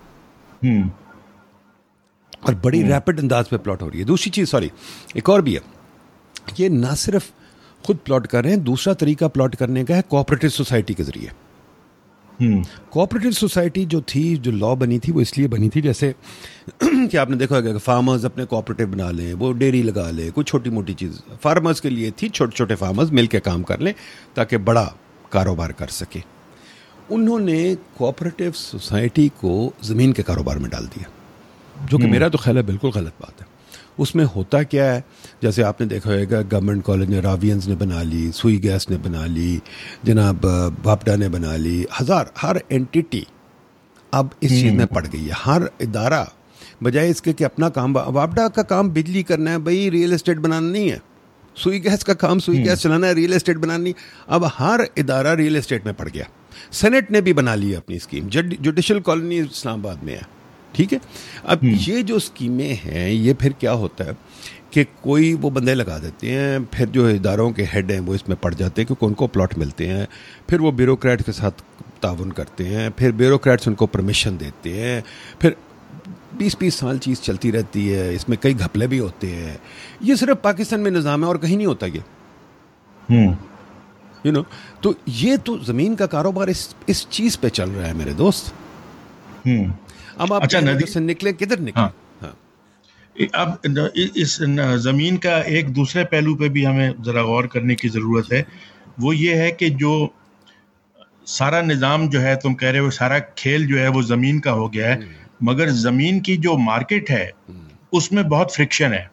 Speaker 3: اور بڑی ریپڈ انداز پہ پلاٹ ہو رہی ہے. دوسری چیز, ایک اور بھی ہے, یہ نہ صرف خود پلاٹ کر رہے ہیں, دوسرا طریقہ پلاٹ کرنے کا ہے کوآپریٹو سوسائٹی کے ذریعے. کوآپریٹو سوسائٹی جو تھی, جو لا بنی تھی, وہ اس لیے بنی تھی جیسے کہ آپ نے دیکھا ہوگا کہ فارمرز اپنے کوآپریٹو بنا لیں, وہ ڈیری لگا لیں, کوئی چھوٹی موٹی چیز فارمرز کے لیے تھی, چھوٹے چھوٹے فارمرز مل کے کام کر لیں تاکہ بڑا کاروبار کر سکے. انہوں نے کوآپریٹو سوسائٹی کو زمین کے کاروبار میں ڈال دیا, جو کہ میرا تو خیال ہے بالکل غلط بات ہے. اس میں ہوتا کیا ہے, جیسے آپ نے دیکھا ہوگا گورنمنٹ کالج نے راوینز نے بنا لی, سوئی گیس نے بنا لی, جناب واپڈا نے بنا لی, ہر اینٹیٹی اب اس چیز میں پڑ گئی ہے. ہر ادارہ بجائے اس کے کہ اپنا کام, واپڈا کا کام بجلی کرنا ہے بھائی, ریئل اسٹیٹ بنانا نہیں ہے. سوئی گیس کا کام سوئی گیس چلانا ہے, ریئل اسٹیٹ بنانا نہیں. اب ہر ادارہ ریئل اسٹیٹ میں پڑ گیا. سینٹ نے بھی بنا لی اپنی اسکیم, جوڈیشل کالونی اسلام آباد میں ہے. ٹھیک ہے, اب یہ جو اسکیمیں ہیں, یہ پھر کیا ہوتا ہے کہ کوئی وہ بندے لگا دیتے ہیں, پھر جو اداروں کے ہیڈ ہیں وہ اس میں پڑ جاتے ہیں کیونکہ ان کو پلاٹ ملتے ہیں, پھر وہ بیوروکریٹ کے ساتھ تعاون کرتے ہیں, پھر بیوروکریٹس ان کو پرمیشن دیتے ہیں, پھر 20 سال چیز چلتی رہتی ہے. اس میں کئی گھپلے بھی ہوتے ہیں. یہ صرف پاکستان میں نظام ہے اور کہیں نہیں ہوتا یہ, تو یہ تو زمین کا کاروبار اس چیز پہ چل رہا ہے میرے دوست. اب آپ سے نکلے کدھر نکلے.
Speaker 2: اب اس زمین کا ایک دوسرے پہلو پہ بھی ہمیں ذرا غور کرنے کی ضرورت ہے. وہ یہ ہے کہ جو سارا نظام جو ہے تم کہہ رہے ہو سارا کھیل جو ہے وہ زمین کا ہو گیا ہے, مگر زمین کی جو مارکیٹ ہے اس میں بہت فرکشن ہے.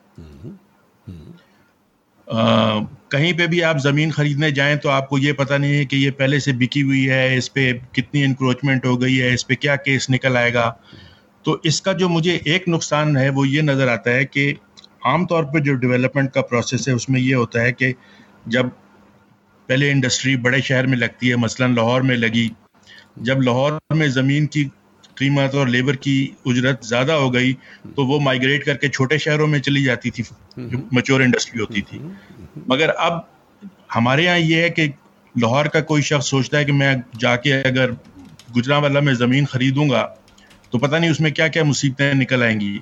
Speaker 2: کہیں پہ بھی آپ زمین خریدنے جائیں تو آپ کو یہ پتہ نہیں ہے کہ یہ پہلے سے بکی ہوئی ہے, اس پہ کتنی انکروچمنٹ ہو گئی ہے, اس پہ کیا کیس نکل آئے گا. تو اس کا جو مجھے ایک نقصان ہے وہ یہ نظر آتا ہے کہ عام طور پہ جو ڈیولپمنٹ کا پروسیس ہے اس میں یہ ہوتا ہے کہ جب پہلے انڈسٹری بڑے شہر میں لگتی ہے, مثلا لاہور میں لگی, جب لاہور میں زمین کی قیمت اور لیبر کی اجرت زیادہ ہو گئی تو وہ مائگریٹ کر کے چھوٹے شہروں میں چلی جاتی تھی, جو میچور انڈسٹری ہوتی تھی. مگر اب ہمارے یہاں یہ ہے کہ لاہور کا کوئی شخص سوچتا ہے کہ میں جا کے اگر گجرانوالہ میں زمین خریدوں گا تو پتہ نہیں اس میں کیا کیا مصیبتیں نکل آئیں گی.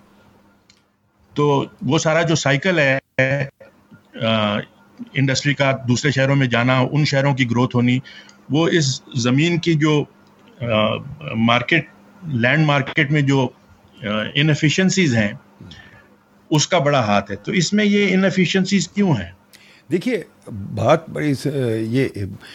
Speaker 2: تو وہ سارا جو سائیکل ہے انڈسٹری کا دوسرے شہروں میں جانا, ان شہروں کی گروتھ ہونی, وہ اس زمین کی جو مارکیٹ لینڈ مارکیٹ میں جو انفیشنسیز ہیں اس کا بڑا ہاتھ ہے. تو اس میں یہ انفیشنسیز کیوں ہیں؟
Speaker 3: دیکھیے بات بڑی یہ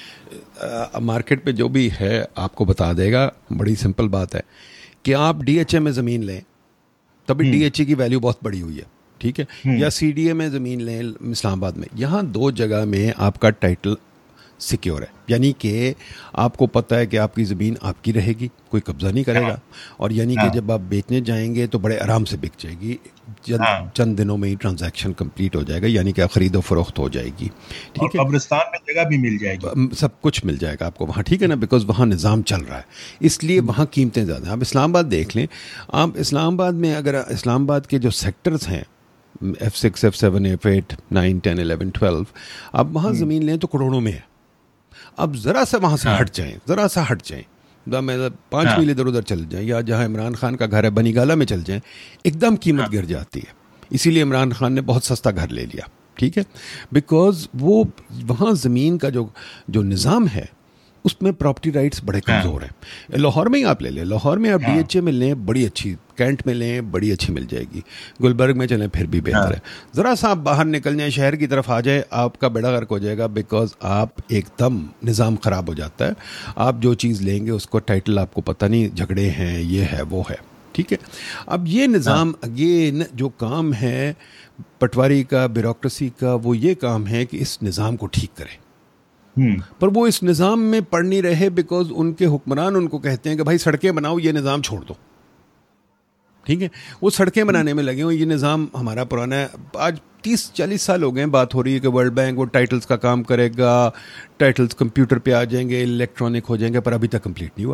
Speaker 3: مارکیٹ پہ جو بھی ہے آپ کو بتا دے گا, بڑی سمپل بات ہے کہ آپ ڈی ایچ اے میں زمین لیں تبھی ڈی ایچ اے کی ویلیو بہت بڑی ہوئی ہے, ٹھیک ہے, یا سی ڈی اے میں زمین لیں اسلام آباد میں, یہاں دو جگہ میں آپ کا ٹائٹل سیکیور ہے, یعنی کہ آپ کو پتہ ہے کہ آپ کی زمین آپ کی رہے گی, کوئی قبضہ نہیں کرے گا, اور یعنی کہ جب آپ بیچنے جائیں گے تو بڑے آرام سے بک جائے گی, چند دنوں میں ہی ٹرانزیکشن کمپلیٹ ہو جائے گا, یعنی کہ خرید و فروخت ہو جائے گی, ٹھیک ہے,
Speaker 2: قبرستان میں جگہ بھی مل جائے گی,
Speaker 3: سب کچھ مل جائے گا آپ کو وہاں, ٹھیک ہے نا, بیکاز وہاں نظام چل رہا ہے, اس لیے وہاں قیمتیں زیادہ ہیں. آپ اسلام آباد دیکھ لیں, آپ اسلام آباد میں اگر اسلام آباد کے جو سیکٹرز ہیں F6, F7, F8, 9, 10, 11, 12, آپ وہاں زمین لیں تو کروڑوں میں ہے. اب ذرا سا وہاں سے ہٹ جائیں, ذرا سا ہٹ جائیں, 5 میل ادھر ادھر چل جائیں, یا جہاں عمران خان کا گھر ہے بنی گالا میں چل جائیں, ایک دم قیمت گر جاتی ہے. اسی لیے عمران خان نے بہت سستا گھر لے لیا, ٹھیک ہے, بیکاز وہ وہاں زمین کا جو نظام ہے اس میں پراپرٹی رائٹس بڑے کمزور ہیں. لاہور میں ہی آپ لے لیں, لاہور میں آپ ڈی ایچ اے میں لیں بڑی اچھی, کینٹ میں لیں بڑی اچھی مل جائے گی, گلبرگ میں چلیں پھر بھی بہتر ہے. ذرا سا آپ باہر نکل جائیں, شہر کی طرف آ جائے, آپ کا بیڑا غرق ہو جائے گا, بیکاز آپ ایک دم نظام خراب ہو جاتا ہے. آپ جو چیز لیں گے اس کو ٹائٹل آپ کو پتہ نہیں, جھگڑے ہیں, یہ ہے وہ ہے, ٹھیک ہے. اب یہ نظام, یہ جو کام ہے پٹواری کا, بیوروکریسی کا, وہ یہ کام ہے کہ اس نظام کو ٹھیک کرے, پر وہ اس نظام میں پڑ نہیں رہے, بیکاز ان کے حکمران ان کو کہتے ہیں کہ بھائی سڑکیں بناؤ, یہ نظام چھوڑ دو, ٹھیک ہے. وہ سڑکیں بنانے میں لگے ہوئے, یہ نظام ہمارا پرانا ہے. آج 30-40 سال ہو گئے ہیں, بات ہو رہی ہے کہ ورلڈ بینک وہ ٹائٹلز کا کام کرے گا, ٹائٹلز کمپیوٹر پہ آ جائیں گے, الیکٹرانک ہو جائیں گے, پر ابھی تک کمپلیٹ نہیں ہوا.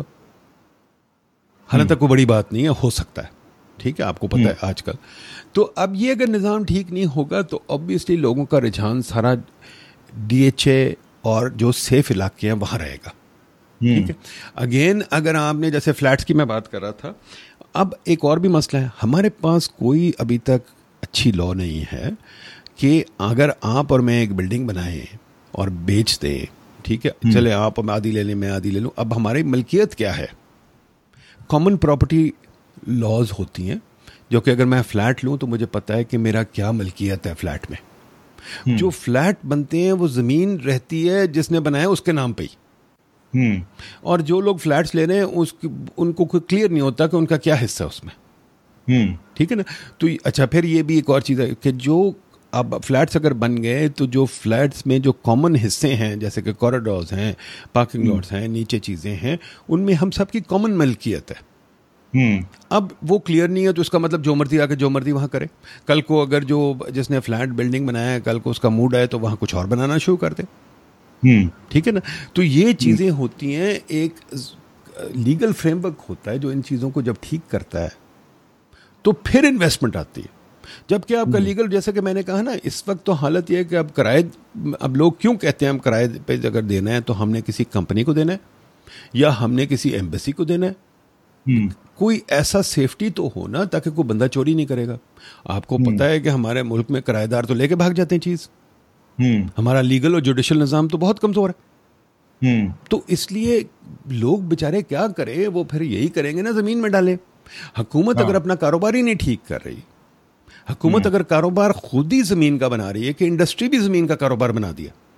Speaker 3: حالانکہ کوئی بڑی بات نہیں ہے, ہو سکتا ہے, ٹھیک ہے, آپ کو پتہ ہے آج کل. تو اب یہ اگر نظام ٹھیک نہیں ہوگا تو obviously لوگوں کا رجحان سارا ڈی ایچ اے اور جو سیف علاقے ہیں وہاں رہے گا, ٹھیک ہے. اگین اگر آپ نے جیسے فلیٹس کی میں بات کر رہا تھا, اب ایک اور بھی مسئلہ ہے, ہمارے پاس کوئی ابھی تک اچھی لا نہیں ہے کہ اگر آپ اور میں ایک بلڈنگ بنائیں اور بیچ دیں, ٹھیک ہے, چلے آپ آدھی لے لیں, میں آدھی لے لوں, اب ہماری ملکیت کیا ہے. کامن پراپرٹی لاز ہوتی ہیں جو کہ اگر میں فلیٹ لوں تو مجھے پتہ ہے کہ میرا کیا ملکیت ہے فلیٹ میں. جو فلیٹ بنتے ہیں وہ زمین رہتی ہے جس نے بنایا اس کے نام پہ ہی, اور جو لوگ فلیٹس لے رہے ہیں ان کو کوئی کلیئر نہیں ہوتا کہ ان کا کیا حصہ ہے اس میں, ٹھیک ہے نا. تو اچھا پھر یہ بھی ایک اور چیز ہے کہ جو اب فلیٹس اگر بن گئے تو جو فلیٹس میں جو کامن حصے ہیں جیسے کہ کوریڈورز ہیں, پارکنگ لاٹس ہیں, نیچے چیزیں ہیں, ان میں ہم سب کی کامن ملکیت ہے. اب وہ کلیئر نہیں ہے تو اس کا مطلب جو مرضی آ کے جو مرضی وہاں کرے. کل کو اگر جو جس نے فلیٹ بلڈنگ بنایا ہے کل کو اس کا موڈ آئے تو وہاں کچھ اور بنانا شروع کر دے, ٹھیک ہے نا. تو یہ چیزیں ہوتی ہیں, ایک لیگل فریم ورک ہوتا ہے جو ان چیزوں کو جب ٹھیک کرتا ہے تو پھر انویسٹمنٹ آتی ہے. جبکہ آپ کا لیگل, جیسا کہ میں نے کہا نا, اس وقت تو حالت یہ ہے کہ اب کرائے, اب لوگ کیوں کہتے ہیں ہم کرائے پہ اگر دینا ہے تو ہم نے کسی کمپنی کو دینا ہے یا ہم نے کسی ایمبیسی کو دینا ہے. کوئی ایسا سیفٹی تو ہونا تاکہ کوئی بندہ چوری نہیں کرے گا. آپ کو پتہ ہے کہ ہمارے ملک میں کرایہ دار تو لے کے بھاگ جاتے ہیں چیز, ہمارا لیگل اور جوڈیشل نظام تو بہت کمزور ہے. تو اس لیے لوگ بیچارے کیا کریں, وہ پھر یہی کریں گے نا, زمین میں ڈالیں. حکومت اگر اپنا کاروبار ہی نہیں ٹھیک کر رہی, حکومت اگر کاروبار خود ہی زمین کا بنا رہی ہے کہ انڈسٹری بھی زمین کا کاروبار بنا دیا,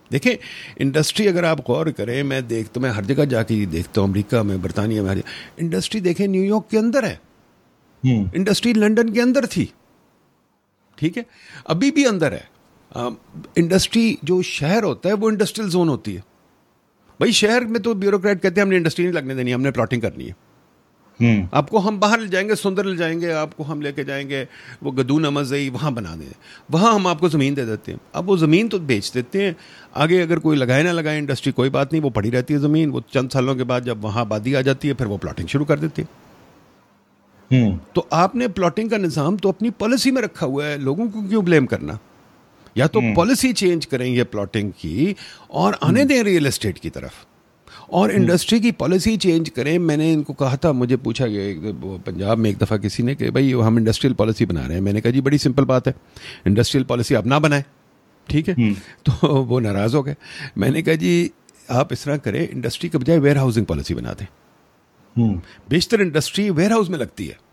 Speaker 3: دیکھیں انڈسٹری اگر آپ غور کریں، میں ہر جگہ جا کے دیکھتا ہوں، امریکہ میں، برطانیہ میں، انڈسٹری دیکھیں نیو یارک کے اندر ہے، انڈسٹری لنڈن کے اندر تھی، ٹھیک ہے، ابھی بھی اندر ہے. انڈسٹری جو شہر ہوتا ہے وہ انڈسٹریل زون ہوتی ہے. بھائی شہر میں تو بیوروکریٹ کہتے ہیں ہم نے انڈسٹری نہیں لگنے دینی، ہم نے پلاٹنگ کرنی ہے. آپ کو ہم باہر لے جائیں گے، سندر لے جائیں گے، آپ کو ہم لے کے جائیں گے وہ گدون امزئی، وہاں بنا دیں، وہاں ہم آپ کو زمین دے دیتے ہیں. اب وہ زمین تو بیچ دیتے ہیں، آگے اگر کوئی لگائے نہ لگائے انڈسٹری کوئی بات نہیں، وہ پڑی رہتی ہے زمین. وہ چند سالوں کے بعد جب وہاں آبادی آ جاتی ہے پھر وہ پلاٹنگ شروع کر دیتے ہیں. تو آپ نے پلاٹنگ کا نظام تو اپنی پالیسی میں رکھا ہوا ہے، لوگوں کو کیوں بلیم کرنا؟ یا تو پالیسی چینج کریں گے پلاٹنگ کی اور آنے دیں ریئل اسٹیٹ کی طرف، اور انڈسٹری کی پالیسی چینج کریں. میں نے ان کو کہا تھا، مجھے پوچھا گیا پنجاب میں ایک دفعہ کسی نے کہ بھائی ہم انڈسٹریل پالیسی بنا رہے ہیں. میں نے کہا جی بڑی سمپل بات ہے، انڈسٹریل پالیسی آپ نہ بنائیں، ٹھیک ہے. تو وہ ناراض ہو گئے. میں نے کہا جی آپ اس طرح کریں، انڈسٹری کے بجائے ویئر ہاؤسنگ پالیسی بنا دیں. بیشتر انڈسٹری ویئر ہاؤس میں لگتی ہے،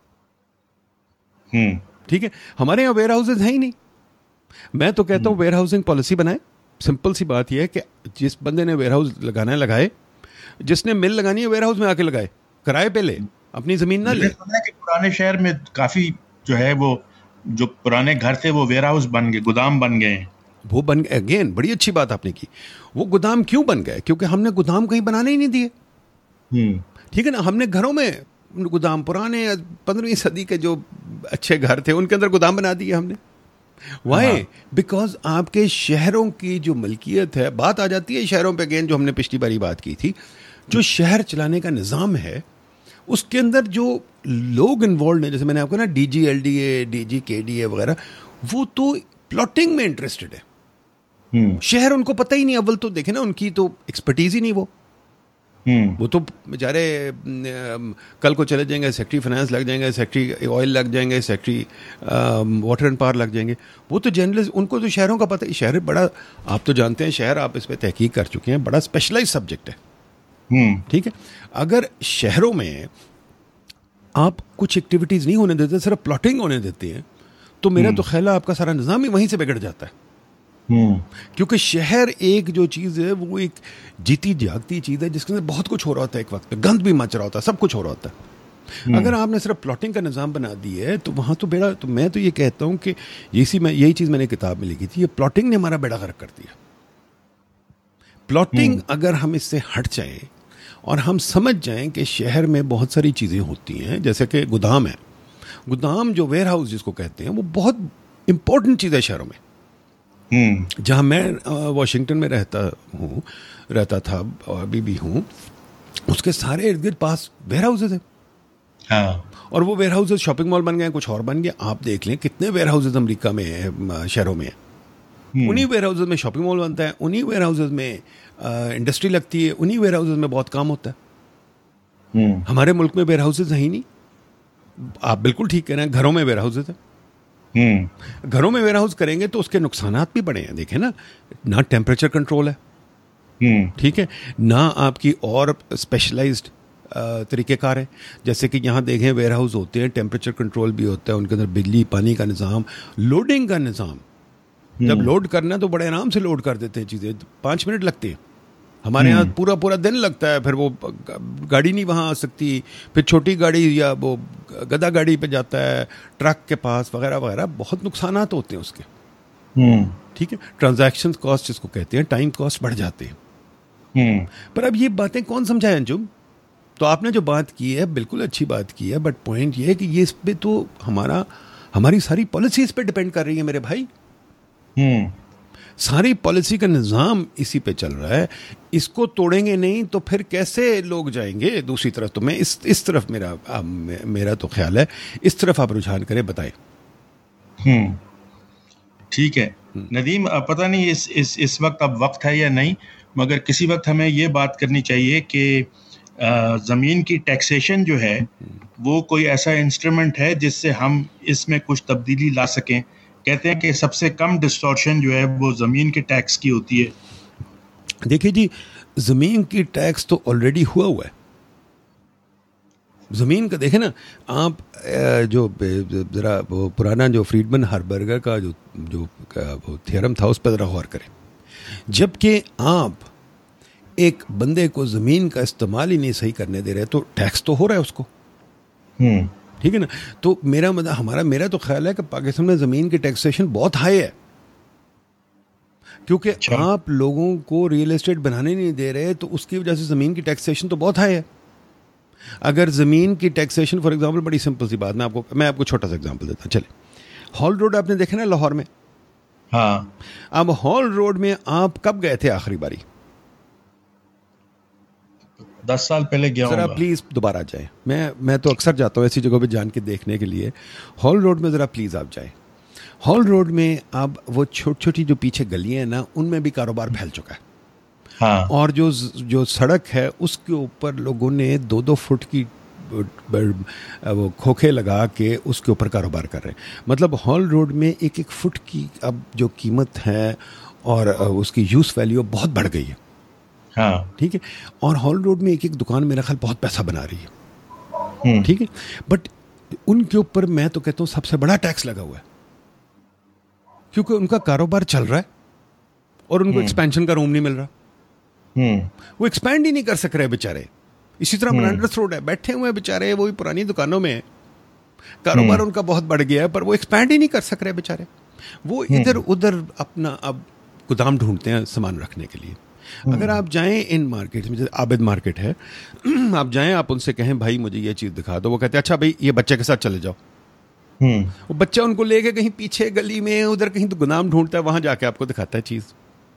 Speaker 3: ٹھیک ہے. ہمارے یہاں ویئر ہاؤسز ہیں ہی نہیں. میں تو کہتا ہوں ویئر ہاؤسنگ پالیسی بنائیں. سمپل سی بات یہ ہے کہ جس بندے نے ویئر ہاؤس لگانا ہے لگائے، جس نے مل لگانی ہے ویئر ہاؤس میں آ کے لگائے، کرائے پہ لے، اپنی زمین نہ لے.
Speaker 2: کہ پرانے شہر میں کافی جو ہے وہ جو پرانے گھر تھے وہ ویئر ہاؤس بن گئے، گودام بن گئے ہیں.
Speaker 3: وہ بن گئے. اگین بڑی اچھی بات آپ نے کی. وہ گودام کیوں بن گئے؟ کیونکہ ہم نے گودام کہیں بنانے ہی نہیں دیے، ٹھیک ہے نا. ہم نے گھروں میں گودام، پرانے 15ویں صدی کے جو اچھے گھر تھے ان کے اندر گودام بنا دیے ہم نے. وائی؟ بیکاز آپ کے شہروں کی جو ملکیت ہے، بات آ جاتی ہے شہروں پہ اگین، جو ہم نے پچھلی باری بات کی تھی، جو شہر چلانے کا نظام ہے اس کے اندر جو لوگ انوالوڈ ہیں، جیسے میں نے آپ کو نا D G L D A, D G K D اے وغیرہ، وہ تو پلاٹنگ میں انٹرسٹڈ ہے. شہر ان کو پتہ ہی نہیں. اول تو دیکھیں نا ان کی تو ایکسپرٹیز ہی نہیں. وہ تو بیچارے کل کو چلے جائیں گے، سیکٹری فائنانس لگ جائیں گے، سیکٹری آئل لگ جائیں گے، سیکٹری واٹر اینڈ پاور لگ جائیں گے. وہ تو جرنلسٹ، ان کو تو شہروں کا پتہ. شہر بڑا، آپ تو جانتے ہیں شہر، آپ اس پہ تحقیق کر چکے ہیں، بڑا اسپیشلائز سبجیکٹ ہے، ٹھیک ہے. اگر شہروں میں آپ کچھ ایکٹیویٹیز نہیں ہونے دیتے، صرف پلاٹنگ ہونے دیتے ہیں، تو میرا تو خیال ہے آپ کا سارا نظام ہی وہیں سے بگڑ جاتا ہے. کیونکہ شہر ایک جو چیز ہے وہ ایک جیتی جاگتی چیز ہے جس کے اندر بہت کچھ ہو رہا ہوتا ہے، ایک وقت پہ گند بھی مچ رہا ہوتا ہے، سب کچھ ہو رہا ہوتا ہے. اگر آپ نے صرف پلاٹنگ کا نظام بنا دی ہے تو وہاں تو بیڑا، تو میں تو یہ کہتا ہوں کہ یہی چیز میں نے کتاب میں لکھی تھی، یہ پلاٹنگ نے ہمارا بیڑا غرق کر دیا. پلاٹنگ اگر ہم اس سے ہٹ جائیں اور ہم سمجھ جائیں کہ شہر میں بہت ساری چیزیں ہوتی ہیں، جیسے کہ گودام ہے، گودام جو ویئر ہاؤس جس کو کہتے ہیں، وہ بہت امپورٹنٹ چیز ہے شہروں میں. جہاں میں واشنگٹن میں رہتا تھا اور ابھی بھی ہوں، اس کے سارے ارد گرد پاس ویئر ہاؤسز ہیں، اور وہ ویئر ہاؤسز شاپنگ مال بن گئے، کچھ اور بن گئے. آپ دیکھ لیں کتنے ویئر ہاؤسز امریکہ میں ہیں، شہروں میں ہیں. انہی ویئر ہاؤسز میں شاپنگ مال بنتا ہے، انہی ویئر ہاؤسز میں انڈسٹری لگتی ہے، انہی ویئر ہاؤسز میں بہت کام ہوتا ہے. ہمارے ملک میں ویئر ہاؤسز ہیں ہی نہیں. آپ بالکل ٹھیک کہہ رہے ہیں، گھروں میں ویئر ہاؤسز ہیں. گھروں میں ویئر ہاؤس کریں گے تو اس کے نقصانات بھی بڑے ہیں. دیکھیں نا، نہ ٹیمپریچر کنٹرول ہے، ٹھیک ہے، نہ آپ کی اور اسپیشلائزڈ طریقہ کار ہے. جیسے کہ یہاں دیکھیں ویئر ہاؤس ہوتے ہیں، ٹیمپریچر کنٹرول بھی ہوتا ہے، ان کے اندر بجلی پانی کا نظام، لوڈنگ کا نظام. جب لوڈ کرنا ہے تو بڑے آرام سے لوڈ کر دیتے ہیں چیزیں، 5 منٹ لگتے ہیں. ہمارے یہاں پورا دن لگتا ہے، پھر وہ گاڑی نہیں وہاں آ سکتی، پھر چھوٹی گاڑی یا وہ گدا گاڑی پہ جاتا ہے، ٹرک کے پاس وغیرہ وغیرہ. بہت نقصانات ہوتے ہیں اس کے، ٹھیک ہے. ٹرانزیکشن کاسٹ جس کو کہتے ہیں، ٹائم کاسٹ بڑھ جاتے ہیں. پر اب یہ باتیں کون سمجھائے انجم؟ تو آپ نے جو بات کی ہے بالکل اچھی بات کی ہے، بٹ پوائنٹ یہ ہے کہ یہ اس پہ تو ہماری ساری پالیسی اس پہ ڈپینڈ کر رہی ہے میرے بھائی. ساری پالیسی کا نظام اسی پہ چل رہا ہے. اس کو توڑیں گے نہیں تو پھر کیسے لوگ جائیں گے دوسری طرف؟ تو میں اس طرف میرا تو خیال ہے اس طرف آپ رجحان کریں، بتائیں.
Speaker 2: ٹھیک ہے ندیم، پتہ نہیں اس وقت اب وقت ہے یا نہیں، مگر کسی وقت ہمیں یہ بات کرنی چاہیے کہ زمین کی ٹیکسیشن جو ہے وہ کوئی ایسا انسٹرومنٹ ہے جس سے ہم اس میں کچھ تبدیلی لا سکیں. کہتے ہیں کہ سب سے کم ڈسٹورشن جو ہے وہ زمین کے ٹیکس کی ہوتی ہے.
Speaker 3: دیکھیے جی، زمین کی ٹیکس تو آلریڈی ہوا ہے. زمین کا دیکھیں نا آپ، جو ذرا وہ پرانا جو فریڈمن ہاربرگر کا جو تھیورم تھا اس پہ ذرا غور کریں. جبکہ آپ ایک بندے کو زمین کا استعمال ہی نہیں صحیح کرنے دے رہے تو ٹیکس تو ہو رہا ہے اس کو. ٹھیک ہے نا. تو میرا تو خیال ہے کہ پاکستان میں زمین کی ٹیکسیشن بہت ہائی ہے, کیونکہ آپ لوگوں کو ریئل اسٹیٹ بنانے نہیں دے رہے, تو اس کی وجہ سے زمین کی ٹیکسیشن تو بہت ہائی ہے. اگر زمین کی ٹیکسیشن فار ایگزامپل, بڑی سمپل سی بات, میں آپ کو چھوٹا سا ایگزامپل دیتا ہوں. چلے, ہال روڈ آپ نے دیکھا نا لاہور میں.
Speaker 2: ہاں.
Speaker 3: اب ہال روڈ میں آپ کب گئے تھے آخری باری؟
Speaker 2: 10 سال پہلے گیا ہوں.
Speaker 3: ذرا پلیز دوبارہ جائیں. میں تو اکثر جاتا ہوں ایسی جگہوں پہ جان کے دیکھنے کے لیے. ہال روڈ میں ذرا پلیز آپ جائیں. ہال روڈ میں اب وہ چھوٹی چھوٹی جو پیچھے گلیاں ہیں نا, ان میں بھی کاروبار پھیل چکا ہے.
Speaker 2: ہاں.
Speaker 3: اور جو سڑک ہے اس کے اوپر لوگوں نے 2-2 فٹ کی وہ کھوکھے لگا کے اس کے اوپر کاروبار کر رہے ہیں. مطلب ہال روڈ میں 1-1 فٹ کی اب جو قیمت ہے اور اس کی یوز ویلیو بہت بڑھ گئی ہے.
Speaker 2: ہاں.
Speaker 3: ٹھیک ہے. اور ہال روڈ میں 1-1 دکان میرا خیال بہت پیسہ بنا رہی ہے. ٹھیک ہے. بٹ ان کے اوپر میں تو کہتا ہوں سب سے بڑا ٹیکس لگا ہوا ہے, کیونکہ ان کا کاروبار چل رہا ہے اور ان کو ایکسپینشن کا روم نہیں مل رہا. وہ ایکسپینڈ ہی نہیں کر سک رہے بیچارے. اسی طرح منانڈرس روڈ ہے, بیٹھے ہوئے ہیں بیچارے وہی پرانی دکانوں میں, کاروبار ان کا بہت بڑھ گیا ہے پر وہ ایکسپینڈ ہی نہیں کر سک رہے بیچارے. وہ ادھر ادھر اپنا اب گودام ڈھونڈتے ہیں سامان رکھنے کے لیے. اگر آپ جائیں ان مارکیٹ میں, جیسے عابد مارکیٹ ہے, آپ جائیں, آپ ان سے کہیں بھائی مجھے یہ چیز دکھا دو, وہ کہتے ہیں اچھا بھائی یہ بچے کے ساتھ چلے جاؤ. وہ بچہ ان کو لے کے کہیں پیچھے گلی میں ادھر کہیں تو گودام ڈھونڈتا ہے, وہاں جا کے آپ کو دکھاتا ہے چیز.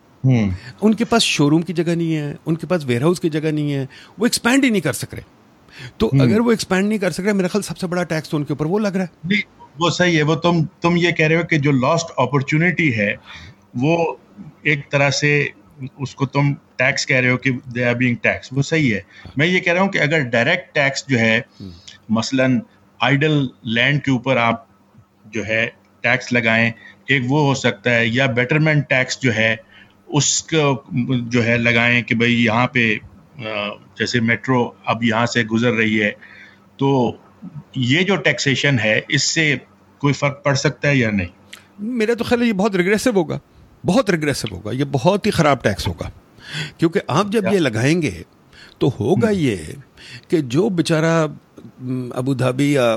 Speaker 3: ان کے پاس شو روم کی جگہ نہیں ہے, ان کے پاس ویئر ہاؤس کی جگہ نہیں ہے, وہ ایکسپینڈ ہی نہیں کر سک رہے. تو اگر وہ ایکسپینڈ نہیں کر سک رہے, میرا خیال سب سے بڑا ٹیکس تو ان کے اوپر وہ لگ رہا ہے.
Speaker 2: نہیں وہ صحیح ہے. وہ تم یہ کہہ رہے ہو کہ جو لاسٹ اپرچونٹی ہے وہ ایک طرح سے اس کو تم ٹیکس کہہ رہے ہو کہ دے آر بینگ ٹیکس, وہ صحیح ہے. میں یہ کہہ رہا ہوں کہ اگر ڈائریکٹ ٹیکس جو ہے مثلاً آئیڈل لینڈ کے اوپر آپ جو ہے ٹیکس لگائیں, ایک وہ ہو سکتا ہے, یا بیٹرمنٹ ٹیکس جو ہے اس کو جو ہے لگائیں کہ بھئی یہاں پہ جیسے میٹرو اب یہاں سے گزر رہی ہے, تو یہ جو ٹیکسیشن ہے اس سے کوئی فرق پڑ سکتا ہے یا نہیں؟
Speaker 3: میرا تو خیال ہے یہ بہت ریگریسو ہوگا, بہت ریگریسو ہوگا, یہ بہت ہی خراب ٹیکس ہوگا. کیونکہ آپ جب یہ لگائیں گے تو ہوگا یہ کہ جو بیچارہ ابو دھابی یا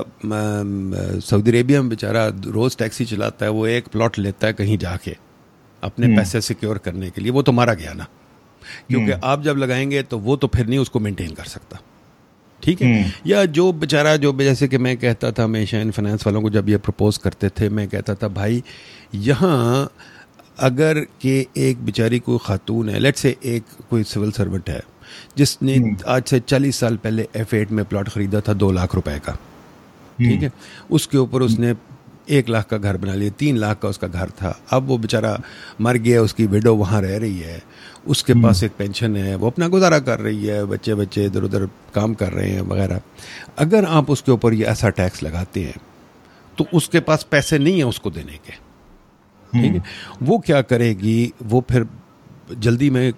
Speaker 3: سعودی عربیہ میں بیچارہ روز ٹیکسی چلاتا ہے, وہ ایک پلاٹ لیتا ہے کہیں جا کے اپنے پیسے سیکیور کرنے کے لیے, وہ تو مارا گیا نا. کیونکہ آپ جب لگائیں گے تو وہ تو پھر نہیں اس کو مینٹین کر سکتا. ٹھیک ہے. یا جو بیچارہ جو جیسے کہ میں کہتا تھا ہمیشہ ان فائنانس والوں کو جب یہ پرپوز کرتے تھے, میں کہتا تھا بھائی یہاں اگر کہ ایک بیچاری کوئی خاتون ہے, لیٹ سے ایک کوئی سول سرونٹ ہے جس نے آج سے 40 سال پہلے F8 میں پلاٹ خریدا تھا 2 لاکھ روپے کا, ٹھیک ہے, اس کے اوپر اس نے 1 لاکھ کا گھر بنا لیا, 3 لاکھ کا اس کا گھر تھا. اب وہ بیچارہ مر گیا, اس کی ویڈو وہاں رہ رہی ہے, اس کے پاس ایک پینشن ہے, وہ اپنا گزارا کر رہی ہے, بچے ادھر ادھر کام کر رہے ہیں وغیرہ. اگر آپ اس کے اوپر یہ ایسا ٹیکس لگاتے ہیں تو اس کے پاس پیسے نہیں ہیں اس کو دینے کے. ٹھیک ہے. وہ کیا کرے گی, وہ پھر جلدی میں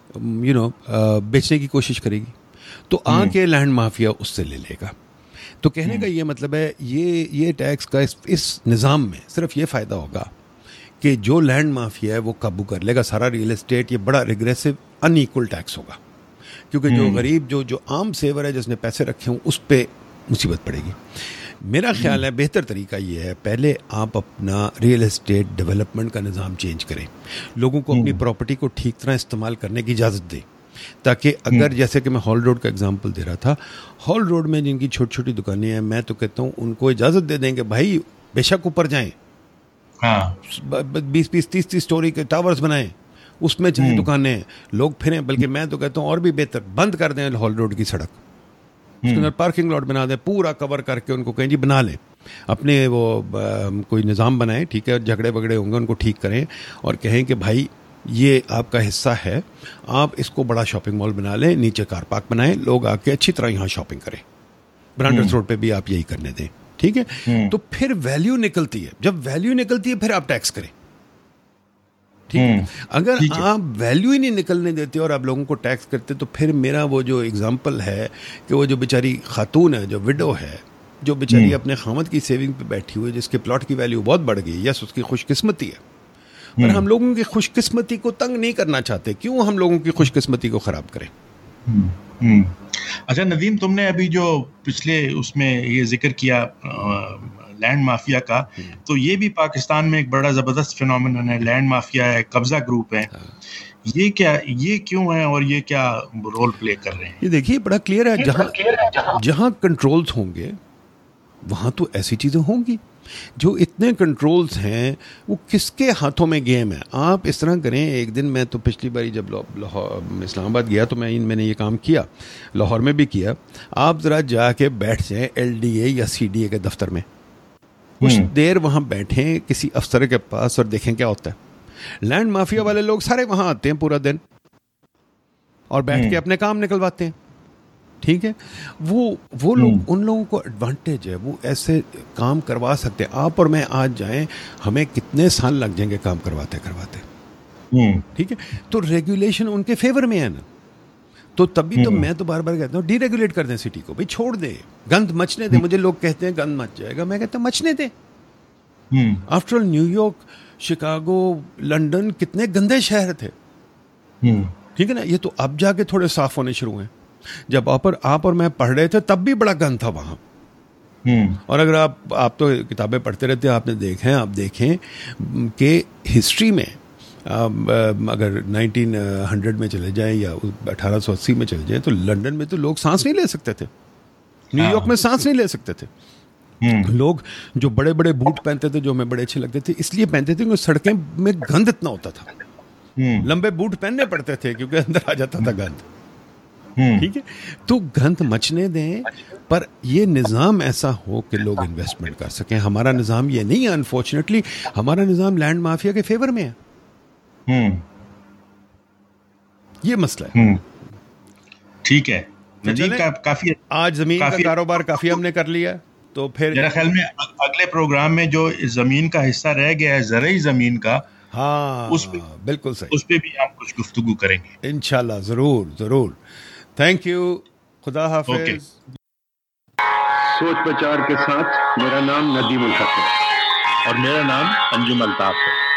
Speaker 3: بیچنے کی کوشش کرے گی, تو آ کے لینڈ مافیا اس سے لے لے گا. تو کہنے کا یہ مطلب ہے یہ ٹیکس کا اس نظام میں صرف یہ فائدہ ہوگا کہ جو لینڈ مافیا ہے وہ قابو کر لے گا سارا ریئل اسٹیٹ. یہ بڑا ریگریسو ان ایکول ٹیکس ہوگا, کیونکہ جو غریب جو عام سیور ہے جس نے پیسے رکھے ہوں اس پہ مصیبت پڑے گی. میرا خیال ہے بہتر طریقہ یہ ہے, پہلے آپ اپنا ریئل اسٹیٹ ڈیولپمنٹ کا نظام چینج کریں, لوگوں کو اپنی پراپرٹی کو ٹھیک طرح استعمال کرنے کی اجازت دیں, تاکہ اگر جیسے کہ میں ہال روڈ کا اگزامپل دے رہا تھا, ہال روڈ میں جن کی چھوٹی چھوٹی دکانیں ہیں, میں تو کہتا ہوں ان کو اجازت دے دیں کہ بھائی بے شک اوپر جائیں, 20-30 سٹوری کے ٹاورز بنائیں, اس میں چاہیں دکانیں, لوگ پھریں. بلکہ میں تو کہتا ہوں اور بھی بہتر بند کر دیں ہال روڈ کی سڑک, اس کے اندر پارکنگ لاٹ بنا دیں, پورا کور کر کے ان کو کہیں جی بنا لیں, اپنے وہ کوئی نظام بنائیں. ٹھیک ہے, جھگڑے بگڑے ہوں گے ان کو ٹھیک کریں اور کہیں کہ بھائی یہ آپ کا حصہ ہے, آپ اس کو بڑا شاپنگ مال بنا لیں, نیچے کار پارک بنائیں, لوگ آ کے اچھی طرح یہاں شاپنگ کریں. برانڈرز روڈ پہ بھی آپ یہی کرنے دیں. ٹھیک ہے. تو پھر ویلیو نکلتی ہے, جب ویلیو نکلتی ہے پھر آپ ٹیکس کریں. ٹھیک ہے. اگر آپ ویلیو ہی نہیں نکلنے دیتے اور آپ لوگوں کو ٹیکس کرتے, تو پھر میرا وہ جو اگزامپل ہے کہ وہ جو بیچاری خاتون ہے, جو وڈو ہے, جو بیچاری اپنے خامد کی سیونگ پہ بیٹھی ہوئی, جس کے پلاٹ کی ویلیو بہت بڑھ گئی, یس اس کی خوش قسمتی ہے, پر ہم لوگوں کی خوش قسمتی کو تنگ نہیں کرنا چاہتے. کیوں ہم لوگوں کی خوش قسمتی کو خراب کریں؟
Speaker 2: اچھا ندیم، تم نے ابھی جو پچھلے اس میں یہ ذکر کیا لینڈ مافیا کا، تو یہ بھی پاکستان میں ایک بڑا زبردست فینومینن ہے. لینڈ مافیا ہے، قبضہ گروپ ہے. یہ کیا، یہ کیوں ہے اور یہ کیا رول پلے کر رہے ہیں؟
Speaker 3: یہ دیکھیے بڑا کلیئر ہے. جہاں کنٹرولز ہوں گے وہاں تو ایسی چیزیں ہوں گی. جو اتنے کنٹرولز ہیں وہ کس کے ہاتھوں میں گیم ہے؟ آپ اس طرح کریں. ایک دن میں تو پچھلی باری جب اسلام آباد گیا تو میں نے یہ کام کیا، لاہور میں بھی کیا. آپ ذرا جا کے بیٹھ جائیں LDA یا CDA کے دفتر میں، کچھ دیر وہاں بیٹھیں کسی افسر کے پاس اور دیکھیں کیا ہوتا ہے. لینڈ مافیا والے لوگ سارے وہاں آتے ہیں پورا دن اور بیٹھ کے اپنے کام نکلواتے ہیں. ٹھیک ہے، وہ لوگ، ان لوگوں کو ایڈوانٹیج ہے، وہ ایسے کام کروا سکتے ہیں. آپ اور میں آج جائیں، ہمیں کتنے سال لگ جائیں گے کام کرواتے. ٹھیک ہے، تو ریگولیشن ان کے فیور میں ہے نا. تو تبھی تو میں تو بار بار کہتا ہوں ڈی ریگولیٹ کر دیں سٹی کو. بھائی چھوڑ دیں، گند مچنے دیں. مجھے لوگ کہتے ہیں گند مچ جائے گا، میں کہتا ہوں مچنے دیں. After all New York, Chicago, London کتنے گندے شہر تھے. ٹھیک ہے نا، یہ تو اب جا کے تھوڑے صاف ہونے شروع ہوئے. جب آپ اور میں پڑھ رہے تھے تب بھی بڑا گند تھا وہاں. اور اگر آپ تو کتابیں پڑھتے رہتے ہیں، آپ دیکھیں کہ ہسٹری میں اگر 1900 میں چلے جائیں یا 1880 میں چلے جائیں تو لنڈن میں تو لوگ سانس نہیں لے سکتے تھے، نیو یارک میں سانس نہیں لے سکتے تھے. لوگ جو بڑے بڑے بوٹ پہنتے تھے جو ہمیں بڑے اچھے لگتے تھے اس لیے پہنتے تھے کیونکہ سڑکیں میں گند اتنا ہوتا تھا. لمبے بوٹ پہننے پڑتے تھے کیونکہ اندر آ جاتا تھا گند. ٹھیک ہے، تو گند مچنے دیں، پر یہ نظام ایسا ہو کہ لوگ انویسٹمنٹ کر سکیں. ہمارا نظام یہ نہیں ہے، انفارچونیٹلی ہمارا نظام لینڈ مافیا کے فیور میں ہے. یہ مسئلہ ہے.
Speaker 2: ٹھیک ہے ندیم، کافی
Speaker 3: آج زمین کا کاروبار کافی ہم نے کر لیا. تو پھر
Speaker 2: میرا خیال میں اگلے پروگرام میں جو زمین کا حصہ رہ گیا ہے، زرعی زمین کا،
Speaker 3: ہاں بالکل صحیح،
Speaker 2: اس پہ بھی ہم کچھ گفتگو کریں گے
Speaker 3: انشاءاللہ. ضرور. Thank you. خدا حافظ.
Speaker 1: سوچ بچار کے ساتھ میرا نام ندیم الحق ہے
Speaker 2: اور میرا نام انجم الطاف ہے.